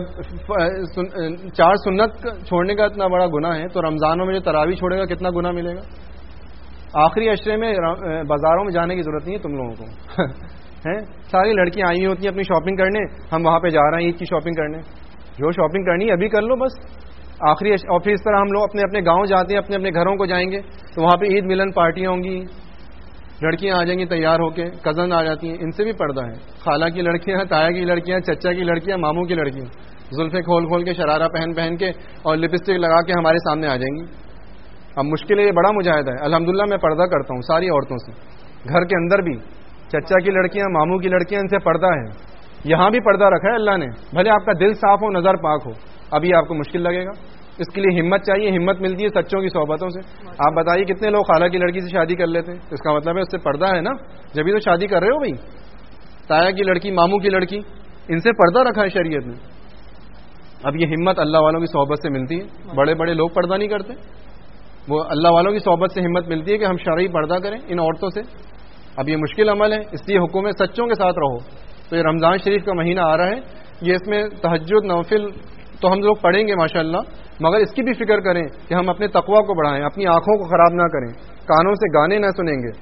A: چار سنت چھوڑنے کا اتنا بڑا گناہ ہے، تو رمضانوں میں جو تراویح چھوڑے گا کتنا گناہ ملے گا؟ آخری عشرے میں بازاروں میں جانے کی ضرورت نہیں ہے تم لوگوں کو ہیں، ساری لڑکیاں آئی ہوتی ہیں اپنی شاپنگ کرنے، ہم وہاں پہ جا رہے ہیں عید کی شاپنگ کرنے، جو شاپنگ کرنی ہے ابھی کر لو بس آخری۔ اور پھر اس طرح ہم لوگ اپنے اپنے گاؤں جاتے ہیں، اپنے اپنے گھروں کو جائیں گے تو وہاں پہ عید ملن پارٹیاں ہوں گی، لڑکیاں آ جائیں گی تیار ہو کے، کزن آ جاتی ہیں، ان سے بھی پردہ ہے، خالہ کی لڑکیاں، تایا کی لڑکیاں، چچا کی لڑکیاں، ماموں کی لڑکیاں، زلفیں کھول کھول کے، شرارہ پہن پہن کے اور لپسٹک لگا کے ہمارے سامنے آ جائیں گی۔ اب مشکل ہے، یہ بڑا مجاہدہ ہے، الحمدللہ میں پردہ کرتا ہوں ساری عورتوں سے، گھر کے اندر بھی، چچا کی لڑکیاں، ماموں کی لڑکیاں، ان سے پردہ ہے، یہاں بھی پردہ رکھا ہے اللہ نے، بھلے آپ کا دل صاف ہو، نظر پاک ہو، ابھی آپ کو مشکل لگے گا، اس کے لیے ہمت چاہیے، ہمت ملتی ہے سچوں کی صحبتوں سے۔ آپ بتائیے کتنے لوگ خالہ کی لڑکی سے شادی کر لیتے ہیں، اس کا مطلب ہے اس سے پردہ ہے نا، جبھی تو شادی کر رہے ہو بھائی، تایا کی لڑکی، ماموں کی لڑکی، ان سے پردہ رکھا ہے شریعت نے۔ اب یہ ہمت اللہ والوں کی صحبت سے ملتی ہے، بڑے بڑے لوگ پردہ نہیں کرتے، وہ اللہ والوں کی صحبت سے ہمت ملتی ہے کہ ہم شرعی پردہ کریں ان عورتوں سے۔ اب یہ مشکل عمل ہے، اس لیے حکم ہے سچوں کے ساتھ رہو۔ تو یہ رمضان شریف کا مہینہ آ رہا ہے، یہ اس میں تہجد نوفل تو ہم لوگ پڑھیں گے ماشاءاللہ، مگر اس کی بھی فکر کریں کہ ہم اپنے تقویٰ کو بڑھائیں، اپنی آنکھوں کو خراب نہ کریں، کانوں سے گانے نہ سنیں گے،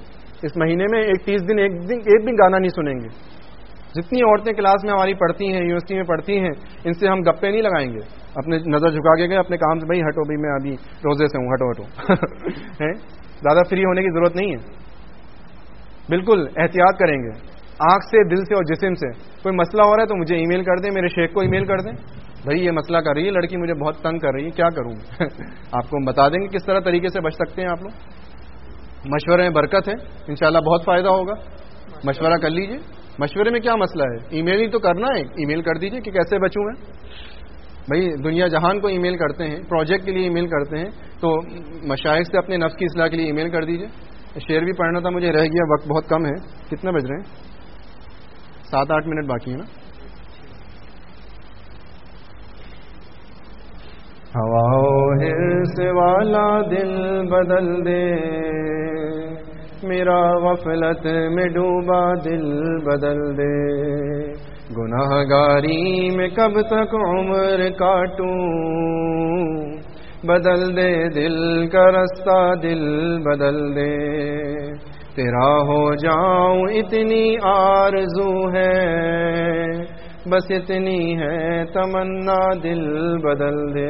A: اس مہینے میں ایک تیس دن ایک دن ایک بھی گانا نہیں سنیں گے. جتنی عورتیں کلاس میں ہماری پڑھتی ہیں, یونیورسٹی میں پڑھتی ہیں, ان سے ہم گپے نہیں لگائیں گے. اپنے نظر جھکا کے گئے اپنے کام سے, بھائی ہٹو بھائی میں ابھی روزے سے ہوں, ہٹو ہٹو زیادہ فری ہونے کی ضرورت نہیں ہے. بالکل احتیاط کریں گے, آنکھ سے, دل سے اور جسم سے. کوئی مسئلہ ہو رہا ہے تو مجھے ای میل کر دیں, میرے شیخ کو ای میل کر دیں, بھائی یہ مسئلہ کر رہی ہے لڑکی, مجھے بہت تنگ کر رہی ہے, کیا کروں. آپ کو ہم بتا دیں گے کس طرح طریقے سے بچ سکتے ہیں آپ لوگ. مشورے میں برکت ہے, انشاءاللہ بہت فائدہ ہوگا. مشورہ کر لیجئے. مشورے میں کیا مسئلہ ہے, ای میل ہی تو کرنا ہے, ای میل کر دیجئے کہ کیسے بچوں میں. بھائی دنیا جہان کو ای میل کرتے ہیں, پروجیکٹ کے لیے ای میل کرتے ہیں, تو مشائخ سے اپنے نفس کی اصلاح کے لیے ای میل کر دیجئے. شعر بھی پڑھنا تھا مجھے, رہ گیا, وقت بہت کم ہے. کتنے بج رہے ہیں؟ سات آٹھ منٹ باقی ہے نا. ہوا ہرس والا دل بدل دے, میرا غفلت میں ڈوبا دل بدل دے. گناہ گاری میں کب تک عمر کاٹوں, بدل دے دل کا رستہ دل بدل دے. تیرا ہو جاؤں اتنی آرزو ہے, بس اتنی ہے تمنا دل بدل دے.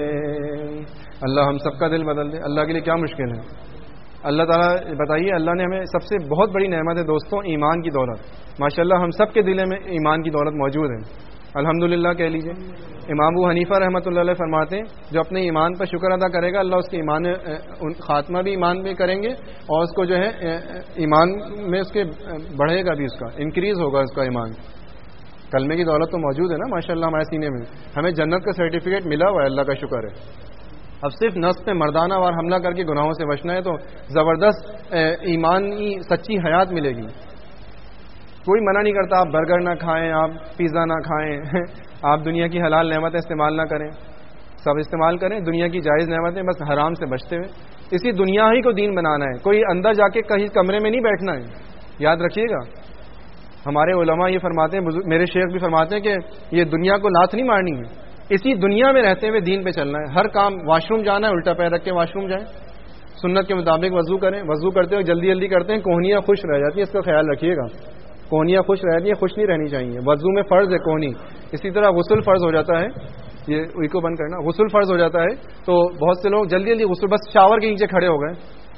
A: اللہ ہم سب کا دل بدل دے. اللہ کے لیے کیا مشکل ہے. اللہ تعالیٰ بتائیے, اللہ نے ہمیں سب سے بہت بڑی نعمت ہے دوستوں, ایمان کی دولت. ماشاءاللہ ہم سب کے دلوں میں ایمان کی دولت موجود ہے, الحمدللہ کہہ لیجئے. امام ابو حنیفہ رحمۃ اللہ علیہ فرماتے ہیں, جو اپنے ایمان پر شکر ادا کرے گا اللہ اس کے ایمان خاتمہ بھی ایمان میں کریں گے, اور اس کو جو ہے ایمان میں اس کے بڑھے گا بھی, اس کا انکریز ہوگا اس کا ایمان. کلمے کی دولت تو موجود ہے نا ماشاءاللہ ہمارے سینے میں. ہمیں جنت کا سرٹیفکیٹ ملا ہوا ہے, اللہ کا شکر ہے. اب صرف نفس پہ مردانہ وار حملہ کر کے گناہوں سے بچنا ہے, تو زبردست ایمانی سچی حیات ملے گی. کوئی منع نہیں کرتا آپ برگر نہ کھائیں, آپ پیزا نہ کھائیں, آپ دنیا کی حلال نعمتیں استعمال نہ کریں. سب استعمال کریں, دنیا کی جائز نعمتیں, بس حرام سے بچتے ہوئے. اسی دنیا ہی کو دین بنانا ہے, کوئی اندر جا کے کہیں کمرے میں نہیں بیٹھنا ہے. یاد رکھیے گا, ہمارے علماء یہ فرماتے ہیں, میرے شیخ بھی فرماتے ہیں کہ یہ دنیا کو لات نہیں مارنی ہے, اسی دنیا میں رہتے ہوئے دین پہ چلنا ہے. ہر کام, واش روم جانا ہے الٹا پیر رکھ کے واش روم جائیں, سنت کے مطابق وضو کریں, وضو کرتے ہوئے جلدی جلدی کرتے ہیں, کوہنیاں خوش رہ جاتی ہیں, اس کا خیال رکھیے گا. کوہنیاں خوش رہتی ہیں, خوش نہیں رہنی چاہیے. وضو میں فرض ہے کوہنی. اسی طرح غسل فرض ہو جاتا ہے, یہ وہی کو بند کرنا, غسل فرض ہو جاتا ہے, تو بہت سے لوگ جلدی جلدی غسل, بس شاور کے نیچے کھڑے ہو گئے,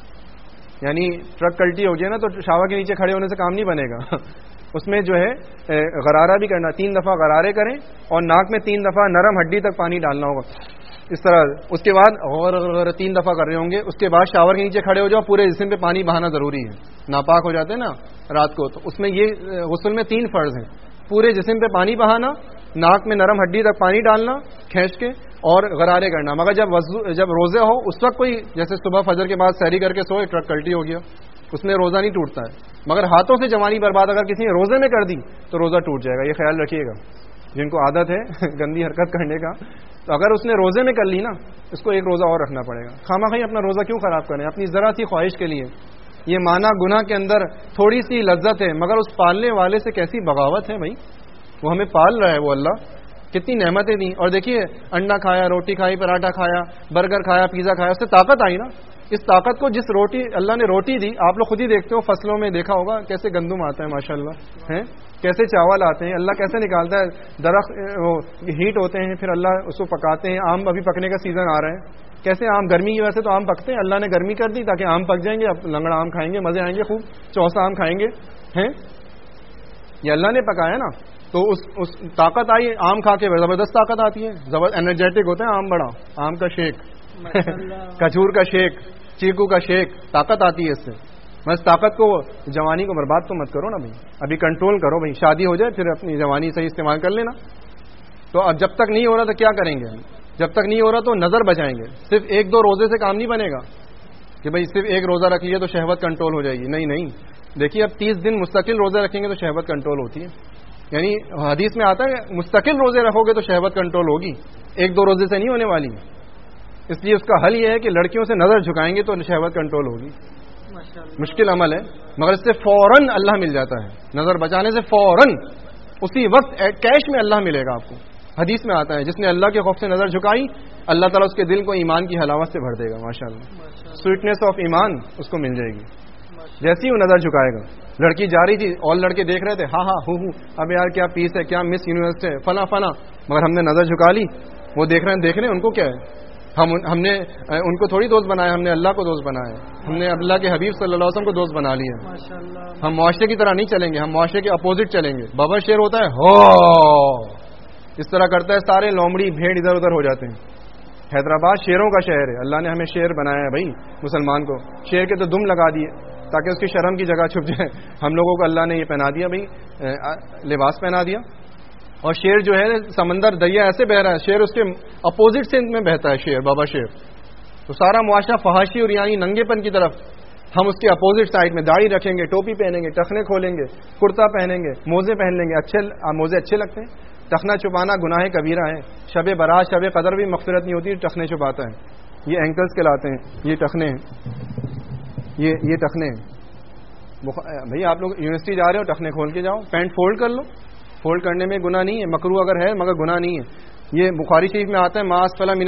A: یعنی ٹرک کلٹی ہو گیا نا, تو شاور کے نیچے کھڑے ہونے سے کام نہیں بنے گا. اس میں جو ہے غرارہ بھی کرنا, تین دفعہ غرارے کریں, اور ناک میں تین دفعہ نرم ہڈی تک پانی ڈالنا ہوگا اس طرح. اس کے بعد غور غور تین دفعہ کر رہے ہوں گے, اس کے بعد شاور کے نیچے کھڑے ہو جاؤ, پورے جسم پہ پانی بہانا ضروری ہے. ناپاک ہو جاتے ہیں نا رات کو, تو اس میں یہ غسل میں تین فرض ہیں, پورے جسم پہ پانی بہانا, ناک میں نرم ہڈی تک پانی ڈالنا کھینچ کے, اور غرارے کرنا. مگر جب وضو جب روزے ہو اس وقت کوئی, جیسے صبح فجر کے بعد سحری کر کے سوئے, ٹرک کلٹی ہو گیا, اس میں روزہ نہیں ٹوٹتا ہے. مگر ہاتھوں سے جوانی برباد اگر کسی نے روزے میں کر دی تو روزہ ٹوٹ جائے گا, یہ خیال رکھیے گا. جن کو عادت ہے گندی حرکت کرنے کا, تو اگر اس نے روزے میں کر لی نا, اس کو ایک روزہ اور رکھنا پڑے گا. خواہ خواہ اپنا روزہ کیوں خراب کریں اپنی ذرا سی خواہش کے لیے. یہ مانا گناہ کے اندر تھوڑی سی لذت ہے, مگر اس پالنے والے سے کیسی بغاوت ہے بھائی. وہ ہمیں پال رہا ہے, وہ اللہ کتنی نعمتیں دیں. اور دیکھیے, انڈا کھایا, روٹی کھائی, پراٹھا کھایا, برگر کھایا, پیزا کھایا, اس سے طاقت آئی نا. اس طاقت کو جس روٹی اللہ نے روٹی دی, آپ لوگ خود ہی دیکھتے ہو فصلوں میں دیکھا ہوگا کیسے گندم آتا ہے ماشاءاللہ, ہیں کیسے چاول آتے ہیں, اللہ کیسے نکالتا ہے. درخت ہیٹ ہوتے ہیں, پھر اللہ اس کو پکاتے ہیں. آم ابھی پکنے کا سیزن آ رہا ہے, کیسے آم گرمی کی وجہ سے تو آم پکتے ہیں, اللہ نے گرمی کر دی تاکہ آم پک جائیں گے. اب لنگڑا آم کھائیں گے, مزے آئیں گے خوب, چوسا آم کھائیں گے, ہیں یہ اللہ نے پکایا نا. تو اس اس طاقت آئی, آم کھا کے زبردست طاقت آتی ہے, زبردست انرجیٹک ہوتا ہے آم. بڑا آم کا شیک, کھجور کا شیک, چیکو کا شیک, طاقت آتی ہے اس سے. بس طاقت کو, جوانی کو برباد تو مت کرو نا بھائی, ابھی کنٹرول کرو بھائی. شادی ہو جائے پھر اپنی جوانی صحیح استعمال کر لینا. تو اب جب تک نہیں ہو رہا تو کیا کریں گے, جب تک نہیں ہو رہا تو نظر بچائیں گے. صرف ایک دو روزے سے کام نہیں بنے گا کہ بھائی صرف ایک روزہ رکھ لیے تو شہوت کنٹرول ہو جائے گی. نہیں نہیں, دیکھیے اب تیس دن مستقل روزے رکھیں گے تو شہوت کنٹرول ہوتی ہے. یعنی حدیث میں آتا ہے کہ مستقل روزے رکھو گے تو شہوت کنٹرول ہوگی, ایک دو روزے سے نہیں ہونے والی. اس لیے اس کا حل یہ ہے کہ لڑکیوں سے نظر جھکائیں گے تو شہوت کنٹرول ہوگی. مشکل عمل ہے, مگر اس سے فوراً اللہ مل جاتا ہے. نظر بچانے سے فوراً اسی وقت کیش میں اللہ ملے گا آپ کو. حدیث میں آتا ہے جس نے اللہ کے خوف سے نظر جھکائی, اللہ تعالیٰ اس کے دل کو ایمان کی حلاوت سے بھر دے گا. ماشاءاللہ, سویٹنس آف ایمان اس کو مل جائے گی. جیسے ہی وہ نظر جھکائے گا. لڑکی جا رہی تھی اور لڑکے دیکھ رہے تھے, ہاں ہاں ہوں ہوں, اب یار کیا پیس ہے, کیا مس یونیورسٹی ہے, فلاں فلاں, مگر ہم نے نظر جھکا لی. وہ دیکھ رہے ہیں, دیکھ رہے ہیں ان کو کیا ہے, ہم ہم نے ان کو تھوڑی دوست بنایا, ہم نے اللہ کو دوست بنایا, ہم نے اللہ کے حبیب صلی اللہ علیہ وسلم کو دوست بنا لیا. ہم معاشرے کی طرح نہیں چلیں گے, ہم معاشرے کے اپوزٹ چلیں گے. بابا شیر ہوتا ہے ہو, اس طرح کرتا ہے, سارے لومڑی بھیڑ ادھر ادھر ہو جاتے ہیں. حیدرآباد شیروں کا شہر ہے, اللہ نے ہمیں شیر بنایا ہے بھائی مسلمان کو. شیر کے تو دم لگا دیے تاکہ اس کی شرم کی جگہ چھپ جائے. ہم لوگوں کو اللہ نے یہ پہنا دیا بھائی, لباس پہنا دیا. اور شیر جو ہے سمندر دریا ایسے بہ رہا ہے, شیر اس کے اپوزٹ سے میں بہتا ہے. شیر بابا شیر تو سارا معاشرہ فحاشی اور یعنی ننگے پن کی طرف, ہم اس کے اپوزٹ سائڈ میں داڑھی رکھیں گے, ٹوپی پہنیں گے, ٹخنے کھولیں گے, کرتا پہنیں گے, موزے پہن لیں گے. اچھے موزے اچھے لگتے ہیں. ٹخنا چھپانا گناہ کبیرہ ہے. شب برات شب قدر بھی مغفرت نہیں ہوتی, ٹخنے چھپاتا ہے. یہ اینکلز کہلاتے ہیں, یہ ٹخنے ہیں, یہ یہ ٹخنے ہیں. بھائی آپ لوگ یونیورسٹی جا رہے ہو, ٹخنے کھول کے جاؤ, پینٹ فولڈ کر لو. فولڈ کرنے میں گناہ نہیں ہے, مکروہ اگر ہے مگر گناہ نہیں ہے. یہ بخاری شریف میں آتا ہے, ماس فلا